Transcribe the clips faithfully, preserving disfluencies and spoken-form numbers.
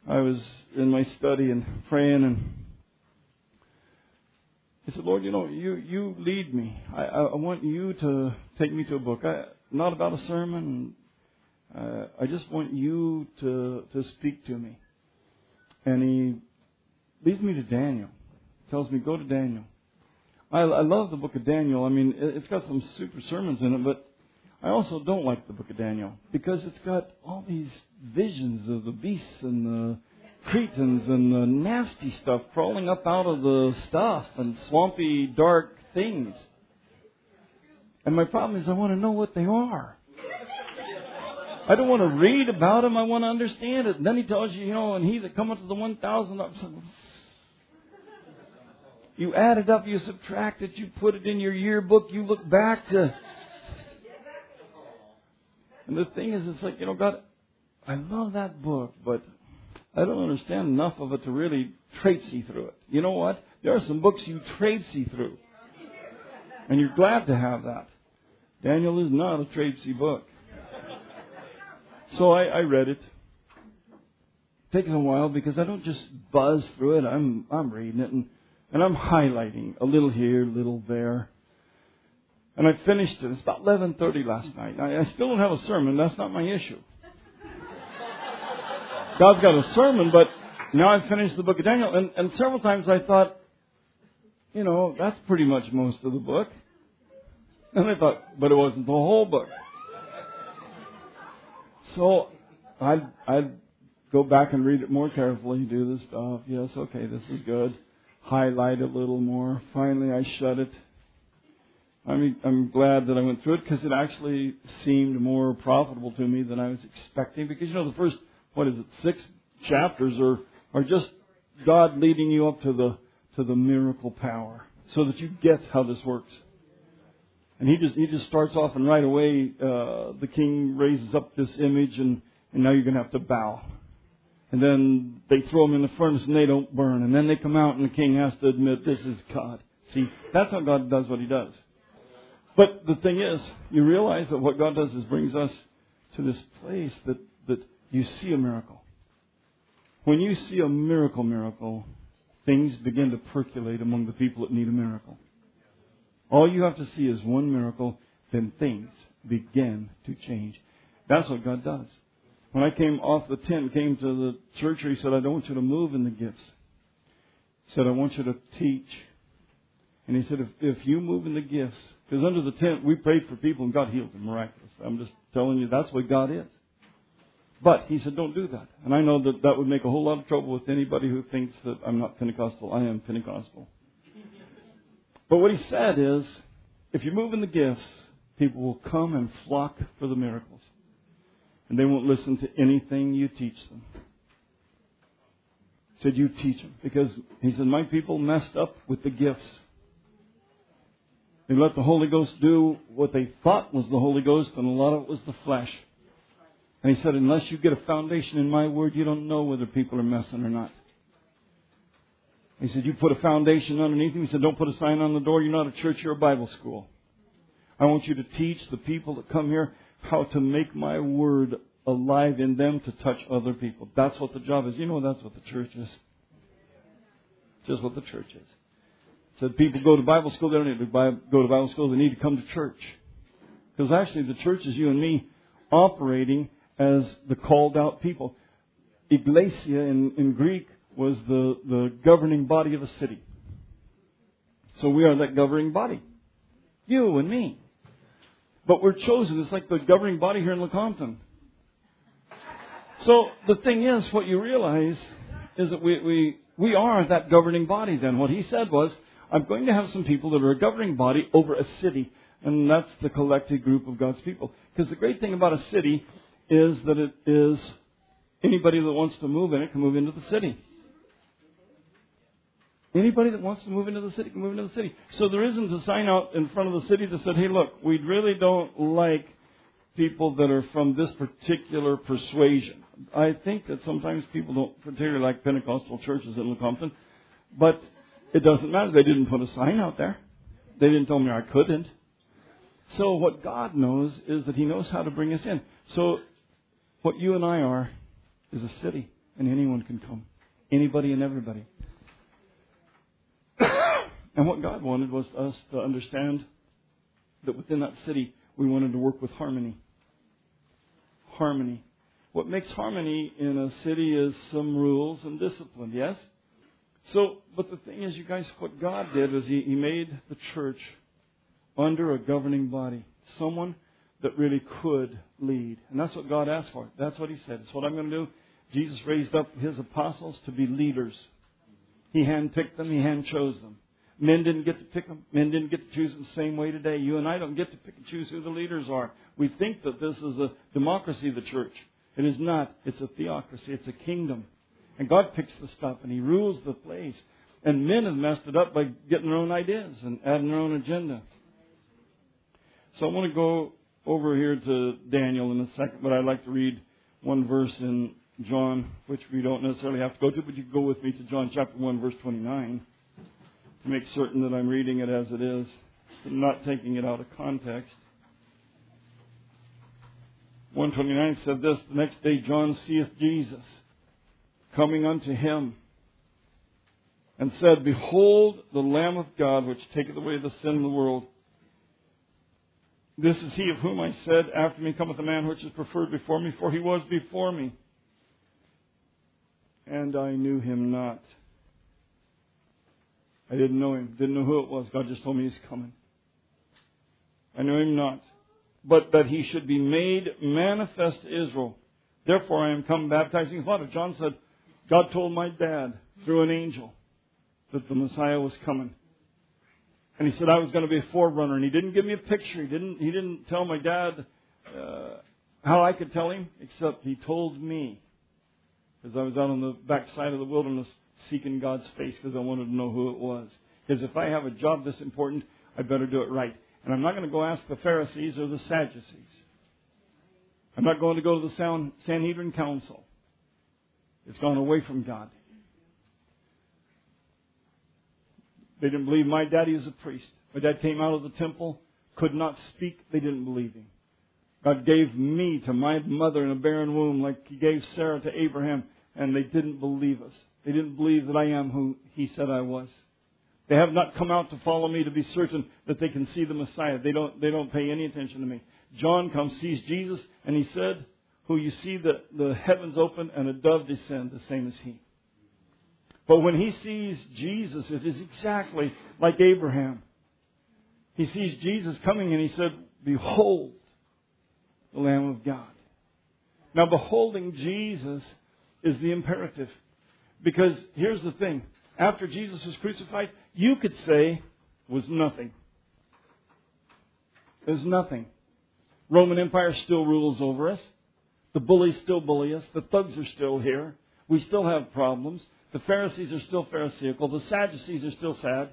I was in my study and praying, and I said, Lord, you know, you, you lead me. I, I want you to take me to a book. I, not about a sermon. Uh, I just want you to, to speak to me. And he leads me to Daniel. Tells me, go to Daniel. I, I love the book of Daniel. I mean, it, it's got some super sermons in it, but I also don't like the book of Daniel because it's got all these visions of the beasts and the cretins and the nasty stuff crawling up out of the stuff and swampy, dark things. And my problem is I want to know what they are. I don't want to read about them. I want to understand it. And then he tells you, you know, and he that cometh to the one thousand, you add it up, you subtract it, you put it in your yearbook, you look back to... And the thing is, it's like, you know, God, I love that book, but I don't understand enough of it to really traipsy through it. You know what? There are some books you traipsy through. And you're glad to have that. Daniel is not a traipsy book. So I, I read it. It takes a while because I don't just buzz through it. I'm I'm reading it and, and I'm highlighting a little here, a little there. And I finished it. It's about eleven thirty last night. I, I still don't have a sermon. That's not my issue. God's got a sermon, but now I've finished the book of Daniel. And, and several times I thought, you know, that's pretty much most of the book. And I thought, but it wasn't the whole book. So I'd, I'd go back and read it more carefully, do the stuff. Yes, okay, this is good. Highlight a little more. Finally, I shut it. I mean, I'm glad that I went through it because it actually seemed more profitable to me than I was expecting. Because, you know, the first, what is it, six chapters are, are just God leading you up to the to the miracle power so that you get how this works. And he just he just starts off and right away uh, the king raises up this image and, and now you're going to have to bow. And then they throw them in the furnace and they don't burn. And then they come out and the king has to admit this is God. See, that's how God does what he does. But the thing is, you realize that what God does is brings us to this place that, that you see a miracle. When you see a miracle miracle, things begin to percolate among the people that need a miracle. All you have to see is one miracle, then things begin to change. That's what God does. When I came off the tent, came to the church, he said, I don't want you to move in the gifts. He said, I want you to teach. And he said, if, if you move in the gifts, because under the tent, we prayed for people and God healed them miraculously. I'm just telling you, that's what God is. But he said, don't do that. And I know that that would make a whole lot of trouble with anybody who thinks that I'm not Pentecostal. I am Pentecostal. But what he said is, if you move in the gifts, people will come and flock for the miracles. And they won't listen to anything you teach them. He said, you teach them. Because he said, my people messed up with the gifts. They let the Holy Ghost do what they thought was the Holy Ghost, and a lot of it was the flesh. And he said, unless you get a foundation in my word, you don't know whether people are messing or not. He said, you put a foundation underneath him. He said, don't put a sign on the door. You're not a church, you're a Bible school. I want you to teach the people that come here how to make my word alive in them to touch other people. That's what the job is. You know, that's what the church is. Just what the church is. Said people go to Bible school, they don't need to go to Bible school, they need to come to church. Because actually the church is you and me operating as the called out people. Iglesia in, in Greek was the, the governing body of a city. So we are that governing body. You and me. But we're chosen. It's like the governing body here in Lecompton. So the thing is, what you realize is that we, we, we are that governing body then. What he said was, I'm going to have some people that are a governing body over a city. And that's the collective group of God's people. Because the great thing about a city is that it is anybody that wants to move in it can move into the city. Anybody that wants to move into the city can move into the city. So there isn't a sign out in front of the city that said, hey, look, we really don't like people that are from this particular persuasion. I think that sometimes people don't particularly like Pentecostal churches in Lecompton. But it doesn't matter. They didn't put a sign out there. They didn't tell me I couldn't. So what God knows is that he knows how to bring us in. So what you and I are is a city. and anyone can come. Anybody and everybody. And what God wanted was us to understand that within that city, we wanted to work with harmony. Harmony. What makes harmony in a city is some rules and discipline, yes? So, but the thing is, you guys, what God did was He, he made the church under a governing body. Someone that really could lead. And that's what God asked for. That's what He said. It's what I'm going to do. Jesus raised up His apostles to be leaders. He handpicked them. He hand-chose them. Men didn't get to pick them. Men didn't get to choose them the same way today. You and I don't get to pick and choose who the leaders are. We think that this is a democracy of the church. It is not. It's a theocracy. It's a kingdom. And God picks the stuff and He rules the place. And men have messed it up by getting their own ideas and adding their own agenda. So I want to go over here to Daniel in a second, but I'd like to read one verse in John, which we don't necessarily have to go to, but you can go with me to John chapter one, verse twenty-nine, to make certain that I'm reading it as it is, and not taking it out of context. one twenty-nine said this, the next day John seeth Jesus coming unto him, and said, Behold the Lamb of God, which taketh away the sin of the world. This is he of whom I said, After me cometh a man which is preferred before me, for he was before me. And I knew him not. I didn't know him. Didn't know who it was. God just told me he's coming. I knew him not. But that he should be made manifest to Israel. Therefore I am come baptizing water. John said, God told my dad through an angel that the Messiah was coming. And he said I was going to be a forerunner. And he didn't give me a picture. He didn't, he didn't tell my dad uh, how I could tell him, except he told me. Because I was out on the backside of the wilderness seeking God's face because I wanted to know who it was. Because if I have a job this important, I better do it right. And I'm not going to go ask the Pharisees or the Sadducees. I'm not going to go to the Sanhedrin Council. It's gone away from God. They didn't believe my daddy was a priest. My dad came out of the temple, could not speak. They didn't believe him. God gave me to my mother in a barren womb like He gave Sarah to Abraham, and they didn't believe us. They didn't believe that I am who He said I was. They have not come out to follow me to be certain that they can see the Messiah. They don't, they don't pay any attention to me. John comes, sees Jesus, and he said, who you see the, the heavens open and a dove descend, the same as he. But when he sees Jesus, it is exactly like Abraham. He sees Jesus coming and he said, Behold, the Lamb of God. Now, beholding Jesus is the imperative. Because here's the thing. After Jesus was crucified, you could say, was nothing. There's nothing. Roman Empire still rules over us. The bullies still bully us. The thugs are still here. We still have problems. The Pharisees are still Pharisaical. The Sadducees are still sad.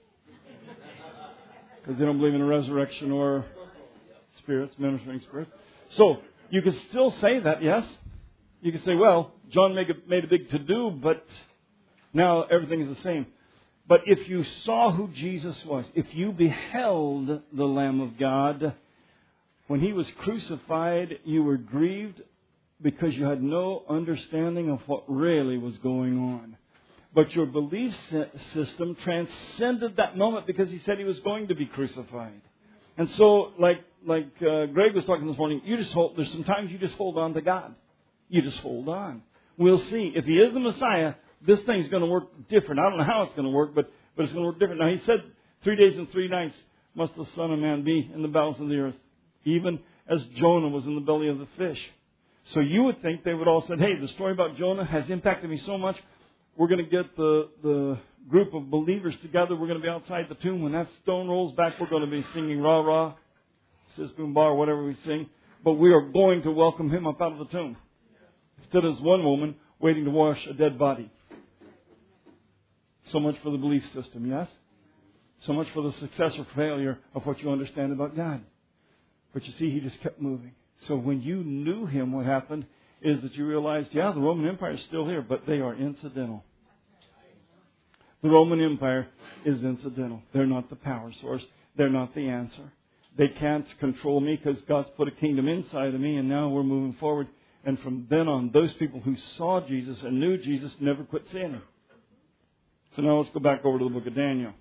Because they don't believe in a resurrection or spirits, ministering spirits. So, you could still say that, yes. You could say, well, John made a, made a big to-do, but now everything is the same. But if you saw who Jesus was, if you beheld the Lamb of God, when He was crucified, you were grieved because you had no understanding of what really was going on. But your belief system transcended that moment because He said He was going to be crucified. And so, like like uh, Greg was talking this morning, you just hold, there's sometimes you just hold on to God. You just hold on. We'll see. If He is the Messiah, this thing's going to work different. I don't know how it's going to work, but, but it's going to work different. Now, He said, three days and three nights must the Son of Man be in the bowels of the earth, even as Jonah was in the belly of the fish. So you would think they would all say, hey, the story about Jonah has impacted me so much, we're going to get the, the group of believers together. We're going to be outside the tomb. When that stone rolls back, we're going to be singing rah, rah, sis boom bar, whatever we sing. But we are going to welcome him up out of the tomb. Instead of one woman waiting to wash a dead body. So much for the belief system, yes? So much for the success or failure of what you understand about God. But you see, He just kept moving. So when you knew Him, what happened is that you realized, yeah, the Roman Empire is still here, but they are incidental. The Roman Empire is incidental. They're not the power source. They're not the answer. They can't control me because God's put a kingdom inside of me, and now we're moving forward. And from then on, those people who saw Jesus and knew Jesus never quit seeing Him. So now let's go back over to the book of Daniel.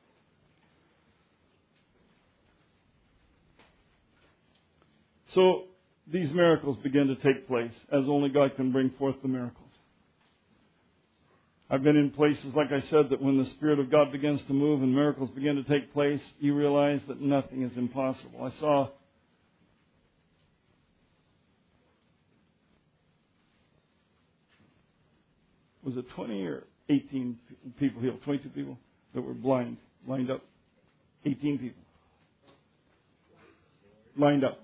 So these miracles begin to take place as only God can bring forth the miracles. I've been in places, like I said, that when the Spirit of God begins to move and miracles begin to take place, you realize that nothing is impossible. I saw was it twenty or eighteen people healed? twenty-two people that were blind, lined up. eighteen people. Lined up.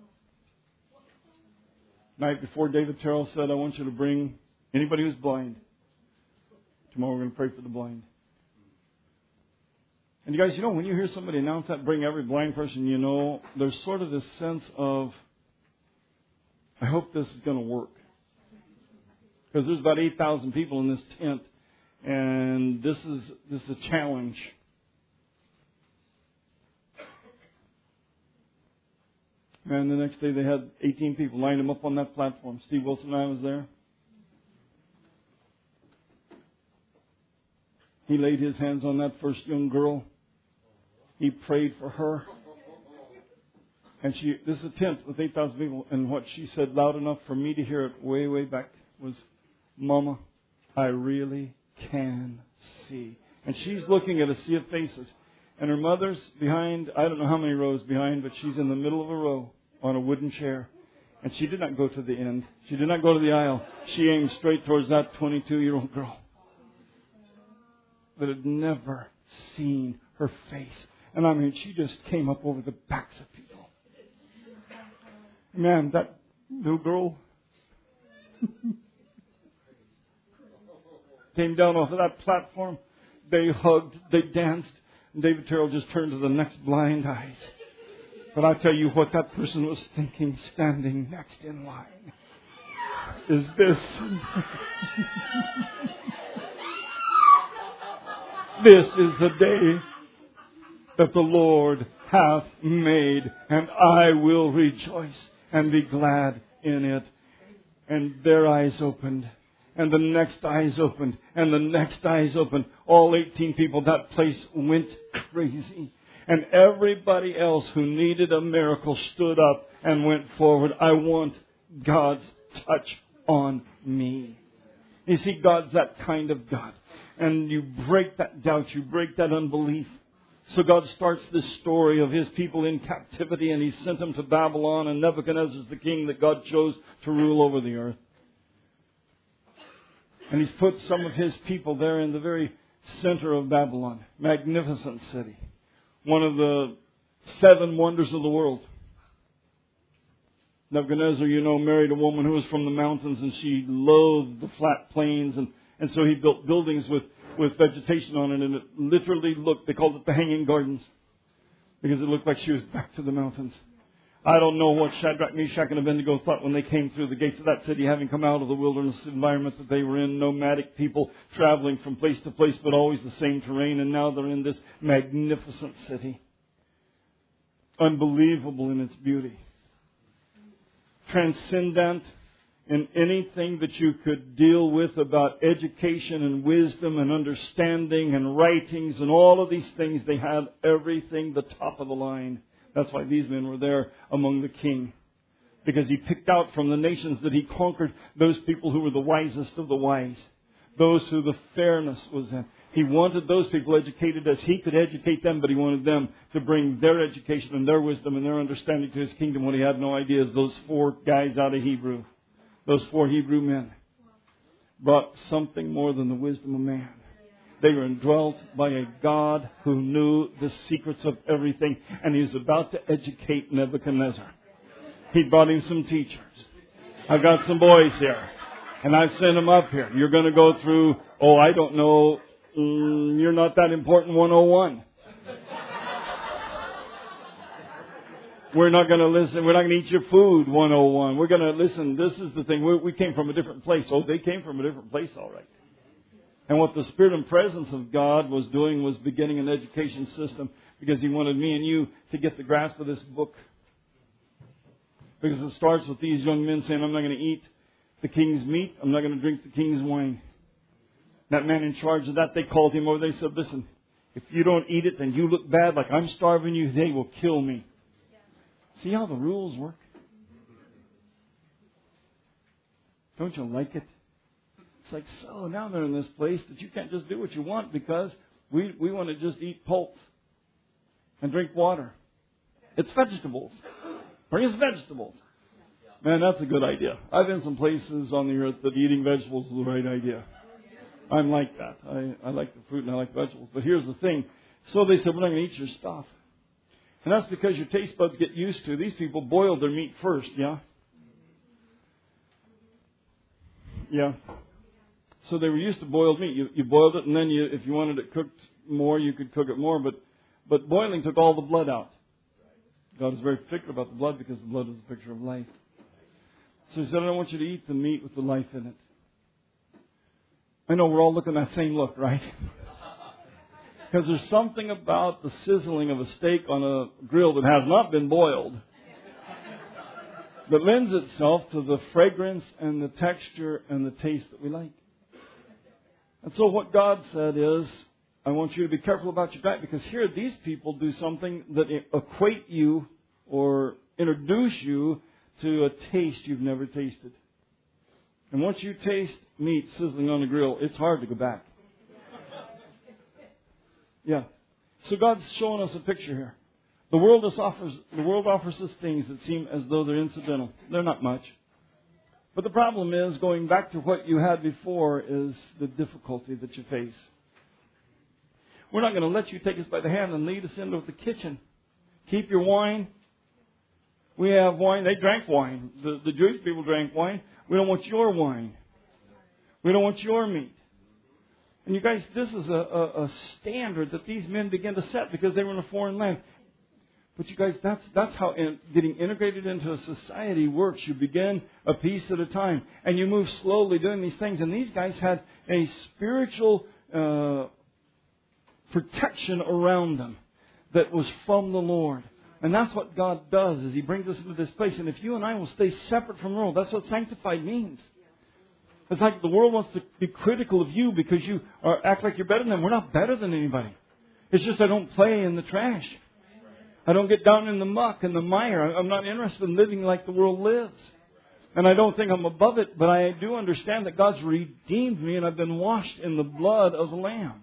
Night before, David Terrell said, I want you to bring anybody who's blind. Tomorrow we're going to pray for the blind. And you guys, you know, when you hear somebody announce that, bring every blind person, you know, there's sort of this sense of, I hope this is going to work. Because there's about eight thousand people in this tent, and this is this is a challenge. And the next day they had eighteen people lined them up on that platform. Steve Wilson and I was there. He laid his hands on that first young girl. He prayed for her. And she, this is a tent with eight thousand people, and what she said loud enough for me to hear it way, way back was, Mama, I really can see. And she's looking at a sea of faces. And her mother's behind, I don't know how many rows behind, but she's in the middle of a row on a wooden chair. And she did not go to the end. She did not go to the aisle. She aimed straight towards that twenty-two-year-old girl that had never seen her face. And I mean, she just came up over the backs of people. Man, that little girl came down off of that platform. They hugged, they danced. And David Terrell just turned to the next blind eyes. But I tell you what that person was thinking standing next in line. Is this... This is the day that the Lord hath made, and I will rejoice and be glad in it. And their eyes opened, and the next eyes opened, and the next eyes opened. All eighteen people, that place went crazy. And everybody else who needed a miracle stood up and went forward. I want God's touch on me. You see, God's that kind of God. And you break that doubt, you break that unbelief. So God starts this story of His people in captivity, and He sent them to Babylon, and Nebuchadnezzar's the king that God chose to rule over the earth. And He's put some of His people there in the very center of Babylon. Magnificent city. One of the seven wonders of the world. Nebuchadnezzar, you know, married a woman who was from the mountains, and she loathed the flat plains, and And so he built buildings with, with vegetation on it, and it literally looked, they called it the Hanging Gardens, because it looked like she was back to the mountains. I don't know what Shadrach, Meshach, and Abednego thought when they came through the gates of that city, having come out of the wilderness environment that they were in, nomadic people traveling from place to place, but always the same terrain, and now they're in this magnificent city. Unbelievable in its beauty. Transcendent in anything that you could deal with about education and wisdom and understanding and writings and all of these things. They had everything the top of the line. That's why these men were there among the king. Because he picked out from the nations that he conquered those people who were the wisest of the wise. Those who the fairness was in. He wanted those people educated as he could educate them, but he wanted them to bring their education and their wisdom and their understanding to his kingdom. What he had no idea is those four guys out of Hebrew. Those four Hebrew men brought something more than the wisdom of man. They were indwelt by a God who knew the secrets of everything, and He was about to educate Nebuchadnezzar. He brought him some teachers. I've got some boys here, and I've sent them up here. You're going to go through, oh, I don't know, mm, you're not that important one oh one. We're not going to listen. We're not going to eat your food, one oh one. We're going to listen. This is the thing. We, we came from a different place. Oh, they came from a different place, all right. And what the Spirit and presence of God was doing was beginning an education system, because He wanted me and you to get the grasp of this book. Because it starts with these young men saying, I'm not going to eat the king's meat. I'm not going to drink the king's wine. That man in charge of that, they called him over. They said, listen, if you don't eat it, then you look bad like I'm starving you. They will kill me. See how the rules work? Don't you like it? It's like, so now they're in this place that you can't just do what you want because we, we want to just eat pulse and drink water. It's vegetables. Bring us vegetables. Man, that's a good idea. I've been some places on the earth that eating vegetables is the right idea. I'm like that. I, I like the fruit and I like vegetables. But here's the thing. So they said, we're not going to eat your stuff. And that's because your taste buds get used to. These people boiled their meat first, yeah? Yeah. So they were used to boiled meat. You, you boiled it, and then you, if you wanted it cooked more, you could cook it more. But, but boiling took all the blood out. God is very particular about the blood because the blood is a picture of life. So He said, I don't want you to eat the meat with the life in it. I know we're all looking at that same look, right? Because there's something about the sizzling of a steak on a grill that has not been boiled that lends itself to the fragrance and the texture and the taste that we like. And so what God said is, I want you to be careful about your diet because here these people do something that equate you or introduce you to a taste you've never tasted. And once you taste meat sizzling on the grill, it's hard to go back. Yeah. So God's showing us a picture here. The world just offers the world offers us things that seem as though they're incidental. They're not much. But the problem is, going back to what you had before, is the difficulty that you face. We're not going to let you take us by the hand and lead us into the kitchen. Keep your wine. We have wine. They drank wine. The, the Jewish people drank wine. We don't want your wine. We don't want your meat. And you guys, this is a, a, a standard that these men began to set because they were in a foreign land. But you guys, that's that's how in, getting integrated into a society works. You begin a piece at a time, and you move slowly doing these things. And these guys had a spiritual uh, protection around them that was from the Lord. And that's what God does, is He brings us into this place. And if you and I will stay separate from the world, that's what sanctified means. It's like the world wants to be critical of you because you are, act like you're better than them. We're not better than anybody. It's just I don't play in the trash. I don't get down in the muck and the mire. I'm not interested in living like the world lives. And I don't think I'm above it, but I do understand that God's redeemed me and I've been washed in the blood of the Lamb.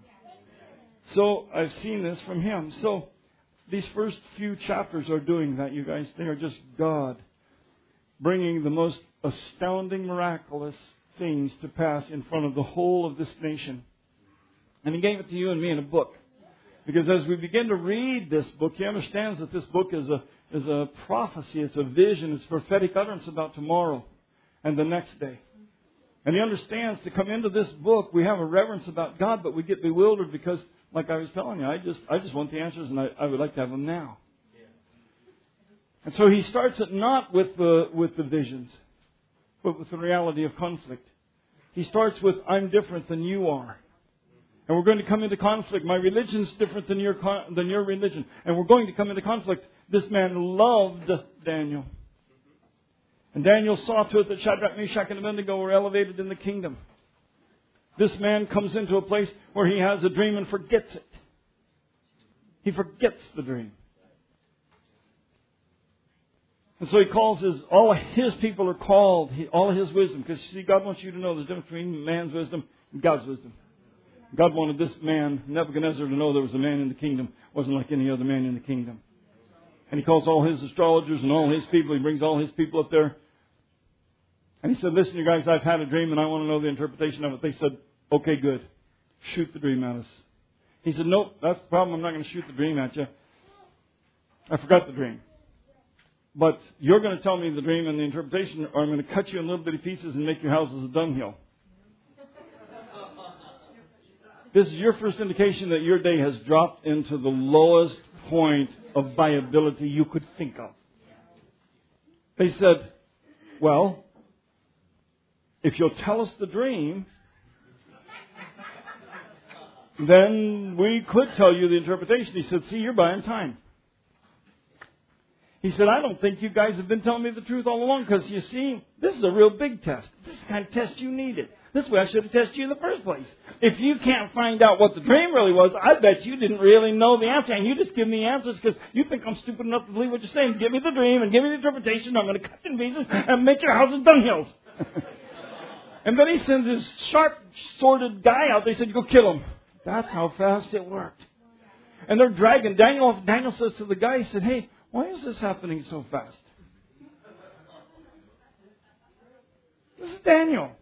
So I've seen this from Him. So these first few chapters are doing that, you guys. They are just God bringing the most astounding, miraculous things to pass in front of the whole of this nation. And He gave it to you and me in a book. Because as we begin to read this book, He understands that this book is a is a prophecy, it's a vision, it's prophetic utterance about tomorrow and the next day. And He understands to come into this book, we have a reverence about God, but we get bewildered because, like I was telling you, I just I just want the answers and I, I would like to have them now. And so He starts it not with the with the visions, but with the reality of conflict. He starts with, I'm different than you are. And we're going to come into conflict. My religion's different than your than your religion. And we're going to come into conflict. This man loved Daniel. And Daniel saw to it that Shadrach, Meshach, and Abednego were elevated in the kingdom. This man comes into a place where he has a dream and forgets it. He forgets the dream. And so he calls his, all of his people are called, he, all of his wisdom. Because see, God wants you to know there's a difference between man's wisdom and God's wisdom. God wanted this man, Nebuchadnezzar, to know there was a man in the kingdom. Wasn't like any other man in the kingdom. And he calls all his astrologers and all his people. He brings all his people up there. And he said, listen, you guys, I've had a dream and I want to know the interpretation of it. They said, okay, good. Shoot the dream at us. He said, nope, that's the problem. I'm not going to shoot the dream at you. I forgot the dream. But you're going to tell me the dream and the interpretation, or I'm going to cut you in little bitty pieces and make your houses a dunghill. This is your first indication that your day has dropped into the lowest point of viability you could think of. They said, well, if you'll tell us the dream, then we could tell you the interpretation. He said, see, you're buying time. He said, I don't think you guys have been telling me the truth all along, because you see, this is a real big test. This is the kind of test you needed. This way I should have tested you in the first place. If you can't find out what the dream really was, I bet you didn't really know the answer. And you just give me answers because you think I'm stupid enough to believe what you're saying. Give me the dream and give me the interpretation. I'm going to cut you in pieces and make your houses dunghills. And then he sends his sharp-sworded guy out. They said, you go kill him. That's how fast it worked. And they're dragging Daniel off. Daniel says to the guy, he said, hey, why is this happening so fast? This is Daniel.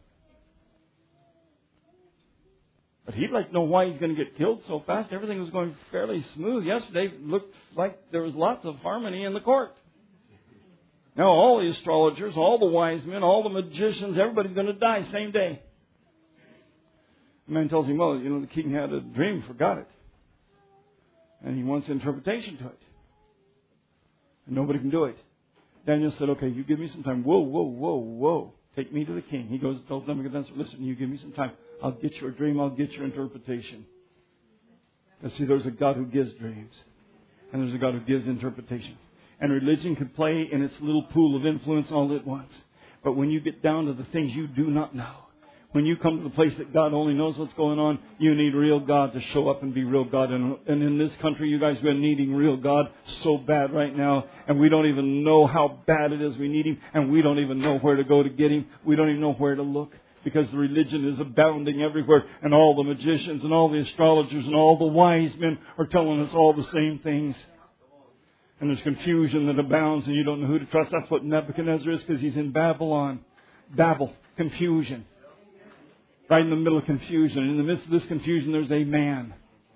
But he'd like to know why he's going to get killed so fast. Everything was going fairly smooth. Yesterday it looked like there was lots of harmony in the court. Now all the astrologers, all the wise men, all the magicians, everybody's going to die same day. The man tells him, well, you know, the king had a dream, forgot it. And he wants interpretation to it. And nobody can do it. Daniel said, okay, you give me some time. Whoa, whoa, whoa, whoa. Take me to the king. He goes and tells Nebuchadnezzar, listen, you give me some time. I'll get your dream. I'll get your interpretation. Because see, there's a God who gives dreams. And there's a God who gives interpretation. And religion can play in its little pool of influence all at once. But when you get down to the things you do not know, when you come to the place that God only knows what's going on, you need real God to show up and be real God. And, and in this country, you guys have been needing real God so bad right now. And we don't even know how bad it is we need Him. And we don't even know where to go to get Him. We don't even know where to look. Because the religion is abounding everywhere. And all the magicians and all the astrologers and all the wise men are telling us all the same things. And there's confusion that abounds and you don't know who to trust. That's what Nebuchadnezzar is, because he's in Babylon. Babel. Confusion. Right in the middle of confusion. And in the midst of this confusion, there's a man.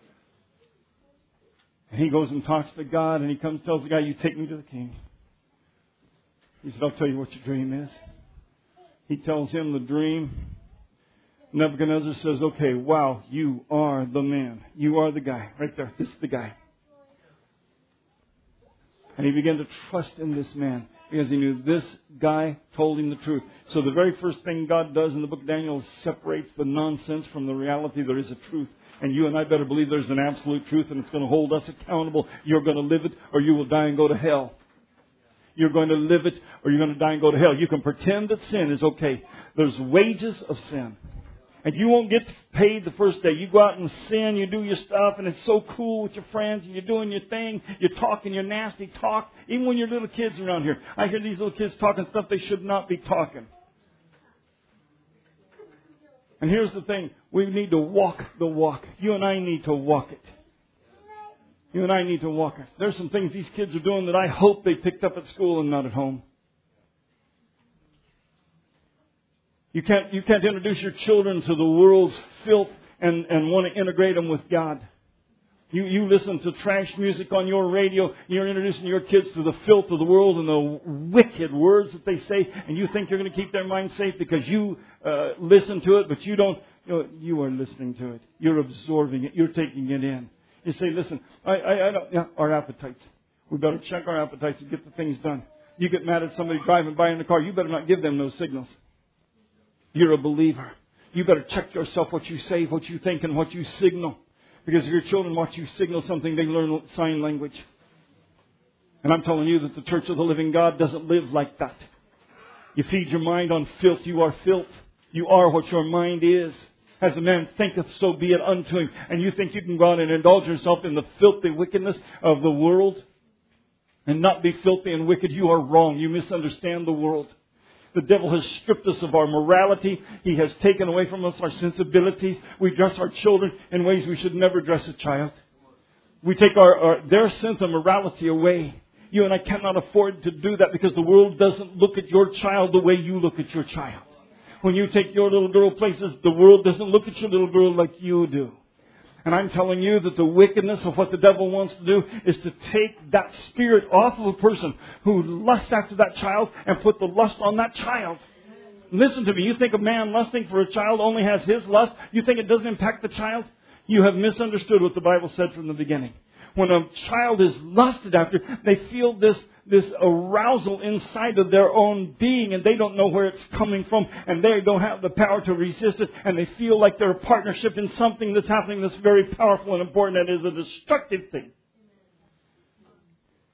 And he goes and talks to God, and he comes and tells the guy, you take me to the king. He said, I'll tell you what your dream is. He tells him the dream. Nebuchadnezzar says, okay, wow, you are the man. You are the guy. Right there. This is the guy. And he began to trust in this man because he knew this guy told him the truth. So the very first thing God does in the book of Daniel is separates the nonsense from the reality. There is a truth. And you and I better believe there's an absolute truth, and it's going to hold us accountable. You're going to live it or you will die and go to hell. You're going to live it or you're going to die and go to hell. You can pretend that sin is okay. There's wages of sin. And you won't get paid the first day. You go out and sin, you do your stuff, and it's so cool with your friends, and you're doing your thing, you're talking your nasty talk, even when your little kids are around here. I hear these little kids talking stuff they should not be talking. And here's the thing, we need to walk the walk. You and I need to walk it. You and I need to walk it. There's some things these kids are doing that I hope they picked up at school and not at home. You can't, you can't introduce your children to the world's filth and, and want to integrate them with God. You, you listen to trash music on your radio. You're introducing your kids to the filth of the world and the wicked words that they say. And you think you're going to keep their mind safe because you uh, listen to it, but you don't. You know, you are listening to it. You're absorbing it. You're taking it in. You say, listen, I, I, I don't, yeah, our appetites. We better check our appetites and get the things done. You get mad at somebody driving by in the car. You better not give them those signals. You're a believer. You better check yourself, what you say, what you think, and what you signal. Because if your children watch you signal something, they learn sign language. And I'm telling you that the Church of the Living God doesn't live like that. You feed your mind on filth, you are filth. You are what your mind is. As a man thinketh, so be it unto him. And you think you can go out and indulge yourself in the filthy wickedness of the world and not be filthy and wicked? You are wrong. You misunderstand the world. The devil has stripped us of our morality. He has taken away from us our sensibilities. We dress our children in ways we should never dress a child. We take our, our their sense of morality away. You and I cannot afford to do that because the world doesn't look at your child the way you look at your child. When you take your little girl places, the world doesn't look at your little girl like you do. And I'm telling you that the wickedness of what the devil wants to do is to take that spirit off of a person who lusts after that child and put the lust on that child. Listen to me. You think a man lusting for a child only has his lust? You think it doesn't impact the child? You have misunderstood what the Bible said from the beginning. When a child is lusted after, they feel this, this arousal inside of their own being, and they don't know where it's coming from, and they don't have the power to resist it, and they feel like they're a partnership in something that's happening that's very powerful and important, and is a destructive thing.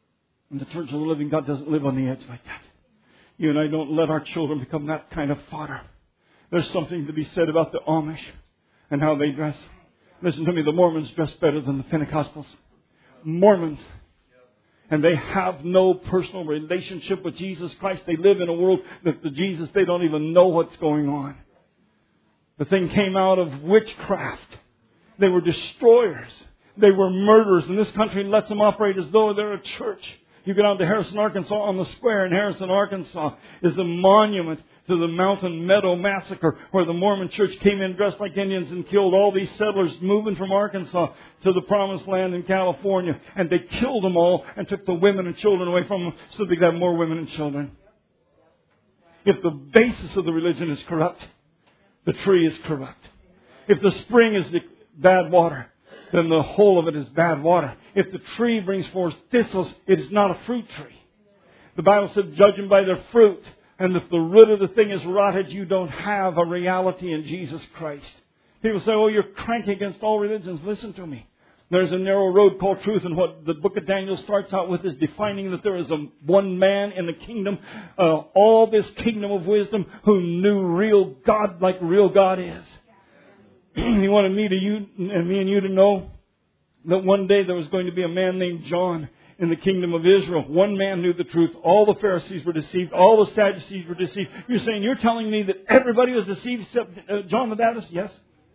And the Church of the Living God doesn't live on the edge like that. You and I don't let our children become that kind of fodder. There's something to be said about the Amish and how they dress. Listen to me, the Mormons dress better than the Pentecostals. Mormons. And they have no personal relationship with Jesus Christ. They live in a world that the Jesus, they don't even know what's going on. The thing came out of witchcraft. They were destroyers. They were murderers. And this country lets them operate as though they're a church. You go down to Harrison, Arkansas, on the square in Harrison, Arkansas, is a monument to the Mountain Meadow Massacre, where the Mormon church came in dressed like Indians and killed all these settlers moving from Arkansas to the Promised Land in California. And they killed them all and took the women and children away from them so they could have more women and children. If the basis of the religion is corrupt, the tree is corrupt. If the spring is the bad water, then the whole of it is bad water. If the tree brings forth thistles, it is not a fruit tree. The Bible said, judge them by their fruit. And if the root of the thing is rotted, you don't have a reality in Jesus Christ. People say, oh, you're cranky against all religions. Listen to me. There's a narrow road called truth, and what the book of Daniel starts out with is defining that there is a one man in the kingdom, uh, all this kingdom of wisdom, who knew real God like real God is. He wanted me to you and me and you to know that one day there was going to be a man named John in the kingdom of Israel. One man knew the truth. All the Pharisees were deceived. All the Sadducees were deceived. You're saying, you're telling me that everybody was deceived except uh, John the Baptist? Yes.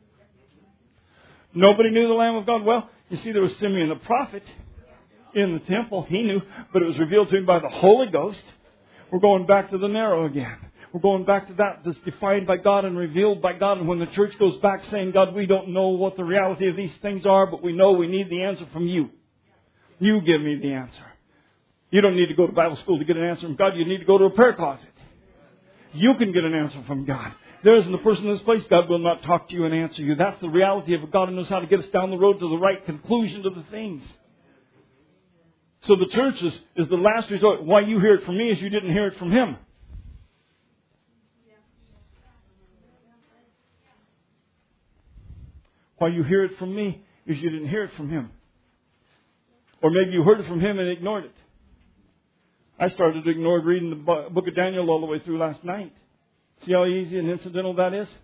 Nobody knew the Lamb of God. Well, you see, there was Simeon the prophet in the temple. He knew, but it was revealed to him by the Holy Ghost. We're going back to the narrow again. We're going back to that that's defined by God and revealed by God. And when the church goes back saying, God, we don't know what the reality of these things are, but we know we need the answer from you. You give me the answer. You don't need to go to Bible school to get an answer from God. You need to go to a prayer closet. You can get an answer from God. There isn't a person in this place, God will not talk to you and answer you. That's the reality of a God who knows how to get us down the road to the right conclusion to the things. So the church is, is the last resort. Why you hear it from me is you didn't hear it from Him. Why you hear it from me is you didn't hear it from Him. Or maybe you heard it from Him and ignored it. I started to ignore reading the book of Daniel all the way through last night. See how easy and incidental that is?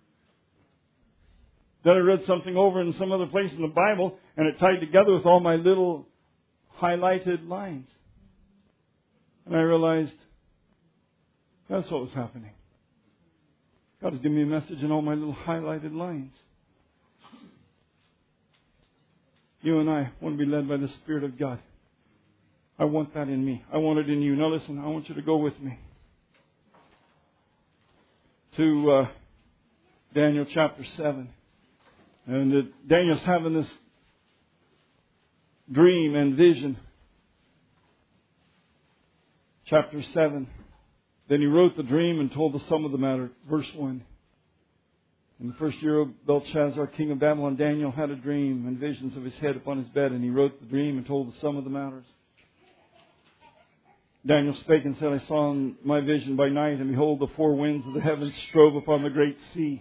Then I read something over in some other place in the Bible, and it tied together with all my little highlighted lines. And I realized that's what was happening. God has given me a message in all my little highlighted lines. You and I want to be led by the Spirit of God. I want that in me. I want it in you. Now listen, I want you to go with me to uh, Daniel chapter seven. And uh, Daniel's having this dream and vision. Chapter seven. Then he wrote the dream and told the sum of the matter. Verse one. In the first year of Belshazzar, king of Babylon, Daniel had a dream and visions of his head upon his bed, and he wrote the dream and told the sum of the matters. Daniel spake and said, I saw in my vision by night, and behold, the four winds of the heavens strove upon the great sea.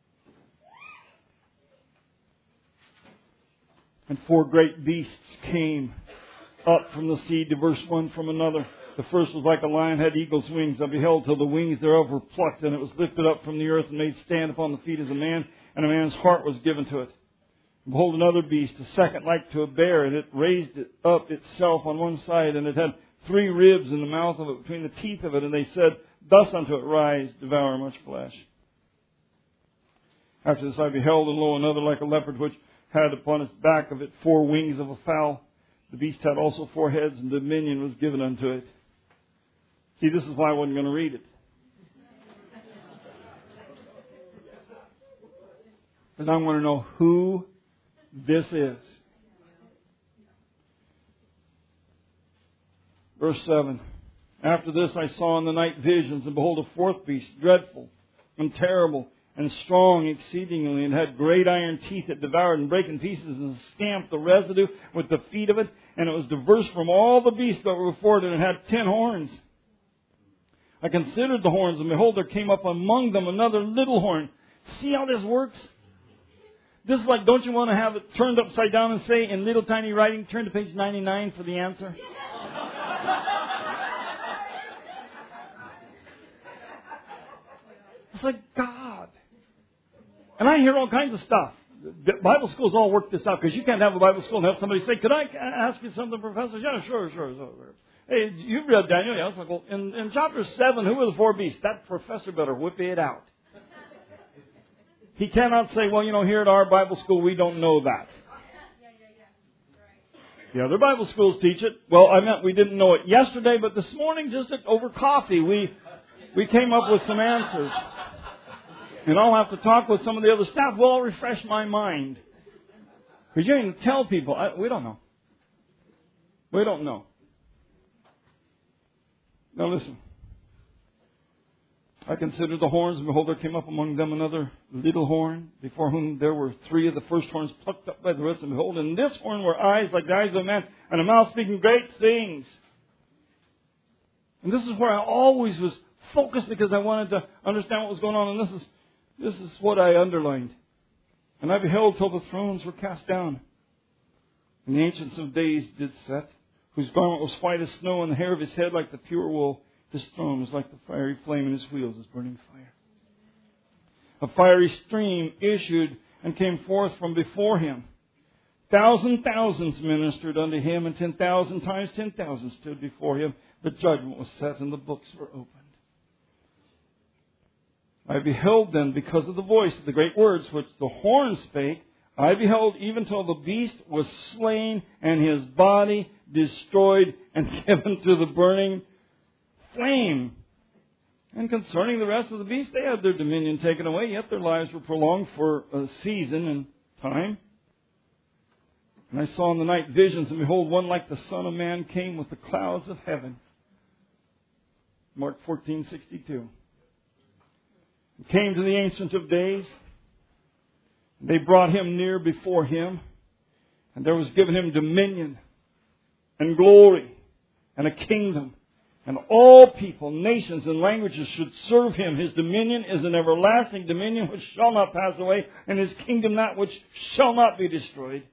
And four great beasts came up from the sea, diverse one from another. The first was like a lion, had eagle's wings. I beheld till the wings thereof were plucked, and it was lifted up from the earth and made stand upon the feet as a man, and a man's heart was given to it. And behold, another beast, a second like to a bear, and it raised it up itself on one side, and it had three ribs in the mouth of it, between the teeth of it, and they said, thus unto it, rise, devour much flesh. After this I beheld, and lo, another like a leopard, which had upon its back of it four wings of a fowl. The beast had also four heads, and dominion was given unto it. See, this is why I wasn't going to read it. Because I want to know who this is. Verse seven. After this I saw in the night visions, and behold, a fourth beast, dreadful and terrible and strong exceedingly, and had great iron teeth that devoured and brake in pieces and stamped the residue with the feet of it. And it was diverse from all the beasts that were before it, and it had ten horns. I considered the horns, and behold, there came up among them another little horn. See how this works? This is like, don't you want to have it turned upside down and say in little tiny writing, turn to page ninety-nine for the answer? It's like, God. And I hear all kinds of stuff. Bible schools all work this out because you can't have a Bible school and have somebody say, could I ask you something, Professor? Yeah, sure, sure, sure. Hey, you've read Daniel. Yeah, it's like, well, in, in chapter seven, who were the four beasts? That professor better whip it out. He cannot say, well, you know, here at our Bible school, we don't know that. The other Bible schools teach it. Well, I meant we didn't know it yesterday, but this morning, just over coffee, we we came up with some answers. And I'll have to talk with some of the other staff. Well, I'll refresh my mind. Because you ain't tell people, I, we don't know. We don't know. Now listen. I considered the horns, and behold, there came up among them another little horn, before whom there were three of the first horns plucked up by the roots. And behold, in this horn were eyes like the eyes of a man, and a mouth speaking great things. And this is where I always was focused, because I wanted to understand what was going on. And this is this is what I underlined. And I beheld till the thrones were cast down, and the ancients of days did set, whose garment was white as snow, and the hair of his head like the pure wool. His throne was like the fiery flame, and his wheels as burning fire. A fiery stream issued and came forth from before him. Thousand thousands ministered unto him, and ten thousand times ten thousand stood before him. The judgment was set, and the books were opened. I beheld then, because of the voice of the great words which the horn spake, I beheld even till the beast was slain, and his body destroyed and given to the burning flame. And concerning the rest of the beasts, they had their dominion taken away, yet their lives were prolonged for a season and time. And I saw in the night visions, and behold, one like the Son of Man came with the clouds of heaven. Mark fourteen sixty-two. He came to the Ancient of Days. They brought him near before him, and there was given him dominion and glory and a kingdom. And all people, nations, and languages should serve him. His dominion is an everlasting dominion which shall not pass away, and his kingdom that which shall not be destroyed.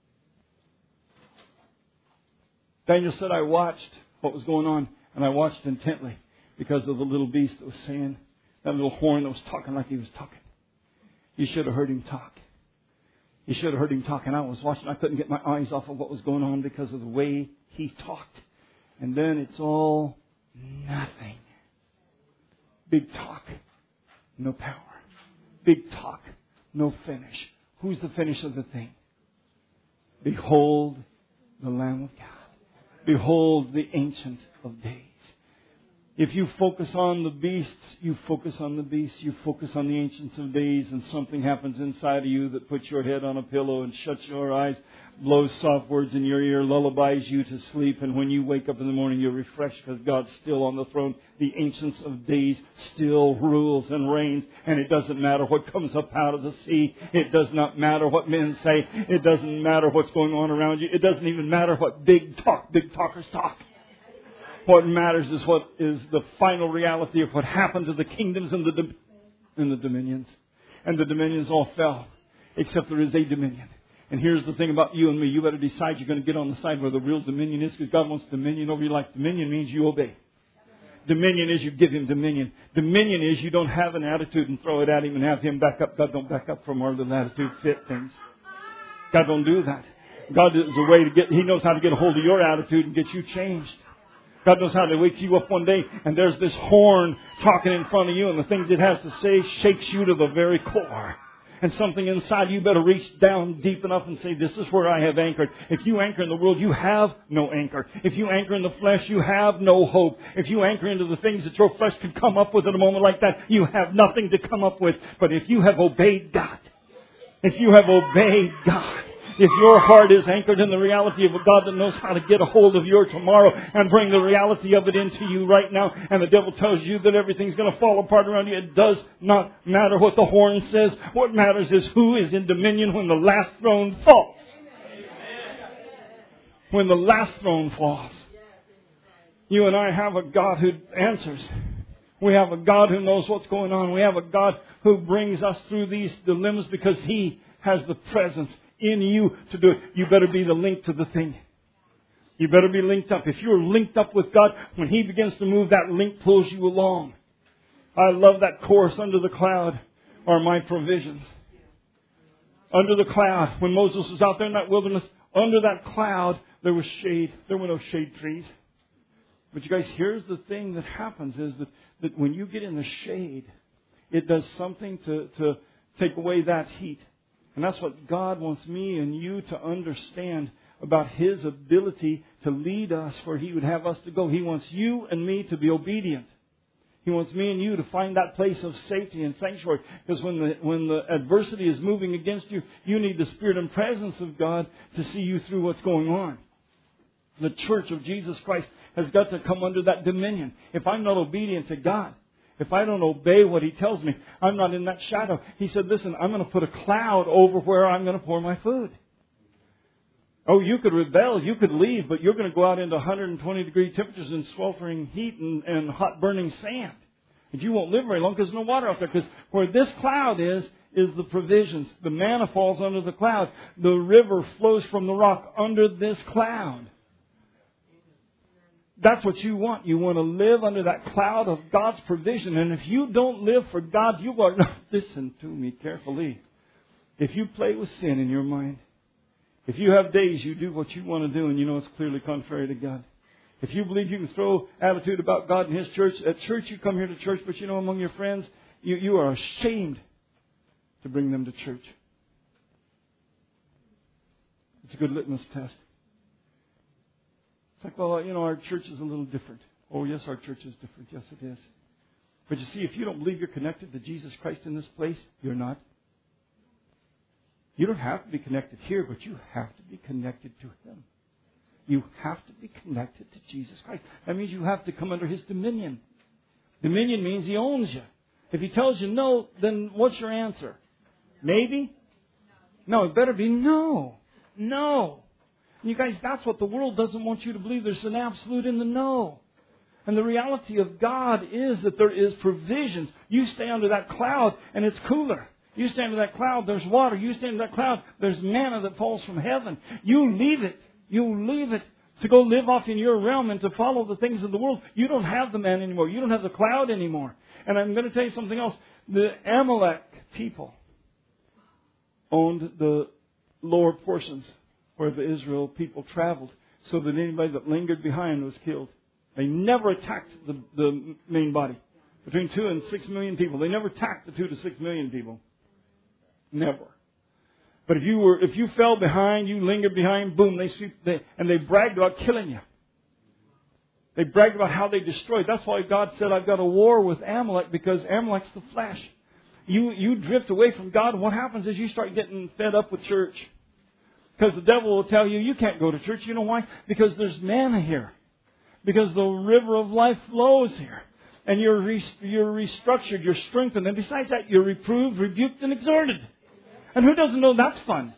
Daniel said, I watched what was going on, and I watched intently because of the little beast that was saying, that little horn that was talking like he was talking. You should have heard him talk. You should have heard him talk, and I was watching. I couldn't get my eyes off of what was going on because of the way he talked. And then it's all nothing. Big talk, no power. Big talk, no finish. Who's the finish of the thing? Behold the Lamb of God. Behold the Ancient of Days. If you focus on the beasts, you focus on the beasts, you focus on the Ancients of Days, and something happens inside of you that puts your head on a pillow and shuts your eyes, blows soft words in your ear, lullabies you to sleep, and when you wake up in the morning, you're refreshed because God's still on the throne. The Ancients of Days still rules and reigns, and it doesn't matter what comes up out of the sea. It does not matter what men say. It doesn't matter what's going on around you. It doesn't even matter what big talk, big talkers talk. What matters is what is the final reality of what happened to the kingdoms and the dom- and the dominions. And the dominions all fell, except there is a dominion. And here's the thing about you and me. You better decide you're going to get on the side where the real dominion is, because God wants dominion over your life. Dominion means you obey. Dominion is you give Him dominion. Dominion is you don't have an attitude and throw it at Him and have Him back up. God don't back up from our little attitude fit things. God don't do that. God is a way to get, He knows how to get a hold of your attitude and get you changed. God knows how to wake you up one day and there's this horn talking in front of you, and the things it has to say shakes you to the very core. And something inside you better reach down deep enough and say, this is where I have anchored. If you anchor in the world, you have no anchor. If you anchor in the flesh, you have no hope. If you anchor into the things that your flesh can come up with at a moment like that, you have nothing to come up with. But if you have obeyed God, if you have obeyed God, if your heart is anchored in the reality of a God that knows how to get a hold of your tomorrow and bring the reality of it into you right now, and the devil tells you that everything's going to fall apart around you, it does not matter what the horn says. What matters is who is in dominion when the last throne falls. When the last throne falls. You and I have a God who answers. We have a God who knows what's going on. We have a God who brings us through these dilemmas because He has the presence in you to do it. You better be the link to the thing. You better be linked up. If you're linked up with God, when He begins to move, that link pulls you along. I love that chorus, under the cloud are my provisions. Under the cloud, when Moses was out there in that wilderness, under that cloud there was shade. There were no shade trees. But you guys, here's the thing that happens is that, that when you get in the shade, it does something to, to take away that heat. And that's what God wants me and you to understand about His ability to lead us where He would have us to go. He wants you and me to be obedient. He wants me and you to find that place of safety and sanctuary. Because when the, when the adversity is moving against you, you need the Spirit and presence of God to see you through what's going on. The church of Jesus Christ has got to come under that dominion. If I'm not obedient to God, if I don't obey what He tells me, I'm not in that shadow. He said, listen, I'm going to put a cloud over where I'm going to pour my food. Oh, you could rebel, you could leave, but you're going to go out into one hundred twenty degree temperatures and sweltering heat and, and hot burning sand. And you won't live very long because there's no water out there. Because where this cloud is, is the provisions. The manna falls under the cloud. The river flows from the rock under this cloud. That's what you want. You want to live under that cloud of God's provision. And if you don't live for God, you are not. Listen to me carefully. If you play with sin in your mind, if you have days you do what you want to do and you know it's clearly contrary to God. If you believe you can throw attitude about God and His church, at church you come here to church, but you know among your friends, you, you are ashamed to bring them to church. It's a good litmus test. It's like, well, you know, our church is a little different. Oh, yes, our church is different. Yes, it is. But you see, if you don't believe you're connected to Jesus Christ in this place, you're not. You don't have to be connected here, but you have to be connected to Him. You have to be connected to Jesus Christ. That means you have to come under His dominion. Dominion means He owns you. If He tells you no, then what's your answer? Maybe? No, it better be no. No. And you guys, that's what the world doesn't want you to believe. There's an absolute in the no. And the reality of God is that there is provisions. You stay under that cloud and it's cooler. You stand under that cloud, there's water. You stand under that cloud, there's manna that falls from heaven. You leave it. You leave it to go live off in your realm and to follow the things of the world. You don't have the man anymore. You don't have the cloud anymore. And I'm going to tell you something else. The Amalek people owned the lower portions where the Israel people traveled, so that anybody that lingered behind was killed. They never attacked the, the main body. Between two and six million people. They never attacked the two to six million people. Never. But if you were, if you fell behind, you lingered behind, boom, they sweep, they, and they bragged about killing you. They bragged about how they destroyed. That's why God said, I've got a war with Amalek, because Amalek's the flesh. You, you drift away from God, and what happens is you start getting fed up with church. Because the devil will tell you, you can't go to church. You know why? Because there's manna here. Because the river of life flows here. And you're, re- you're restructured, you're strengthened. And besides that, you're reproved, rebuked, and exhorted. And who doesn't know that's fun?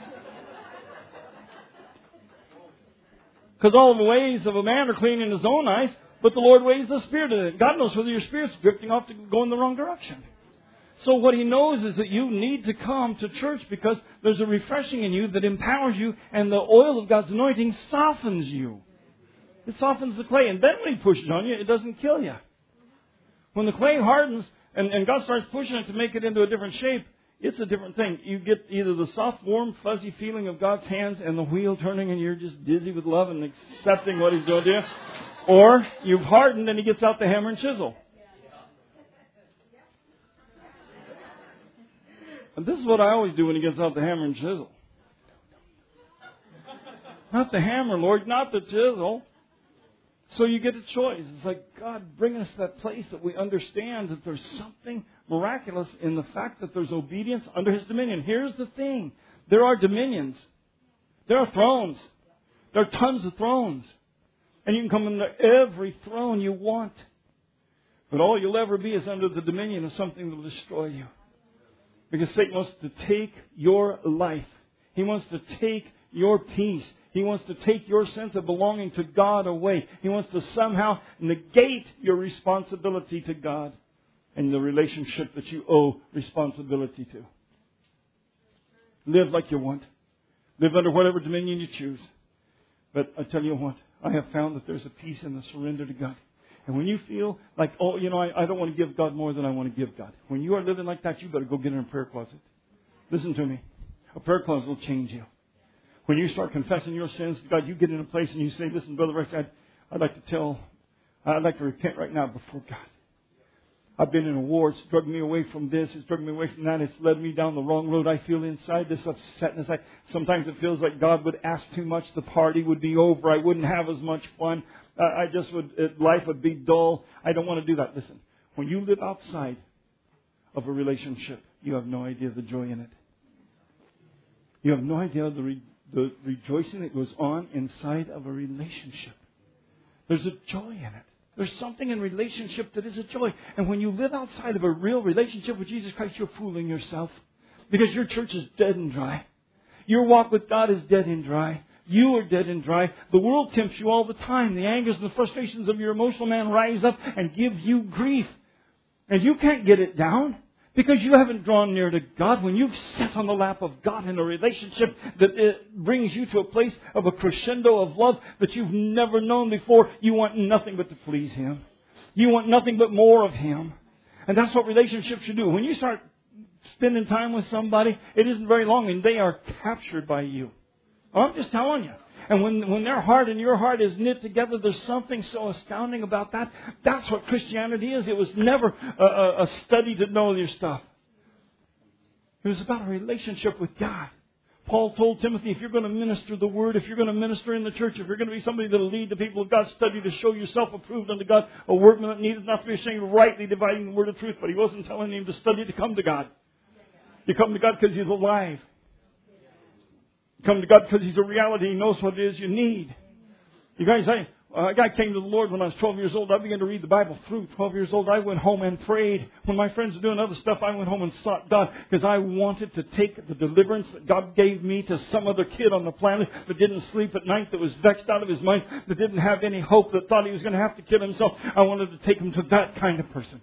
Because all the ways of a man are clean in his own eyes, but the Lord weighs the spirit in it. God knows whether your spirit's drifting off to go in the wrong direction. So what He knows is that you need to come to church because there's a refreshing in you that empowers you, and the oil of God's anointing softens you. It softens the clay. And then when He pushes on you, it doesn't kill you. When the clay hardens and, and God starts pushing it to make it into a different shape, it's a different thing. You get either the soft, warm, fuzzy feeling of God's hands and the wheel turning and you're just dizzy with love and accepting what He's doing to you. Or you've hardened and He gets out the hammer and chisel. And this is what I always do when He gets out the hammer and chisel. Not the hammer, Lord, not the chisel. So you get a choice. It's like, God, bring us to that place that we understand that there's something miraculous in the fact that there's obedience under His dominion. Here's the thing. There are dominions. There are thrones. There are tons of thrones. And you can come under every throne you want. But all you'll ever be is under the dominion of something that will destroy you. Because Satan wants to take your life. He wants to take your peace. He wants to take your sense of belonging to God away. He wants to somehow negate your responsibility to God and the relationship that you owe responsibility to. Live like you want. Live under whatever dominion you choose. But I tell you what, I have found that there's a peace in the surrender to God. And when you feel like, oh, you know, I, I don't want to give God more than I want to give God. When you are living like that, you better go get in a prayer closet. Listen to me. A prayer closet will change you. When you start confessing your sins to God, you get in a place and you say, listen, Brother Rex, I'd, I'd like to tell, I'd like to repent right now before God. I've been in a war. It's dragged me away from this. It's dragged me away from that. It's led me down the wrong road. I feel inside this upsetness. I, sometimes it feels like God would ask too much. The party would be over. I wouldn't have as much fun. Uh, I just would, it, life would be dull. I don't want to do that. Listen, when you live outside of a relationship, you have no idea the joy in it. You have no idea the, re, the rejoicing that goes on inside of a relationship. There's a joy in it. There's something in relationship that is a joy. And when you live outside of a real relationship with Jesus Christ, you're fooling yourself. Because your church is dead and dry. Your walk with God is dead and dry. You are dead and dry. The world tempts you all the time. The angers and the frustrations of your emotional man rise up and give you grief. And you can't get it down. Because you haven't drawn near to God. When you've sat on the lap of God in a relationship that it brings you to a place of a crescendo of love that you've never known before, you want nothing but to please Him. You want nothing but more of Him. And that's what relationships should do. When you start spending time with somebody, it isn't very long and they are captured by you. I'm just telling you. And when, when their heart and your heart is knit together, there's something so astounding about that. That's what Christianity is. It was never a, a, a study to know your stuff. It was about a relationship with God. Paul told Timothy, if you're going to minister the Word, if you're going to minister in the church, if you're going to be somebody that will lead the people of God, study to show yourself approved unto God, a workman that needeth not to be ashamed, rightly dividing the word of truth. But he wasn't telling him to study to come to God. You come to God because He's alive. Come to God because He's a reality. He knows what it is you need. You guys, I, uh, a guy came to the Lord when I was twelve years old. I began to read the Bible through. twelve years old, I went home and prayed. When my friends were doing other stuff, I went home and sought God because I wanted to take the deliverance that God gave me to some other kid on the planet that didn't sleep at night, that was vexed out of his mind, that didn't have any hope, that thought he was going to have to kill himself. I wanted to take him to that kind of person.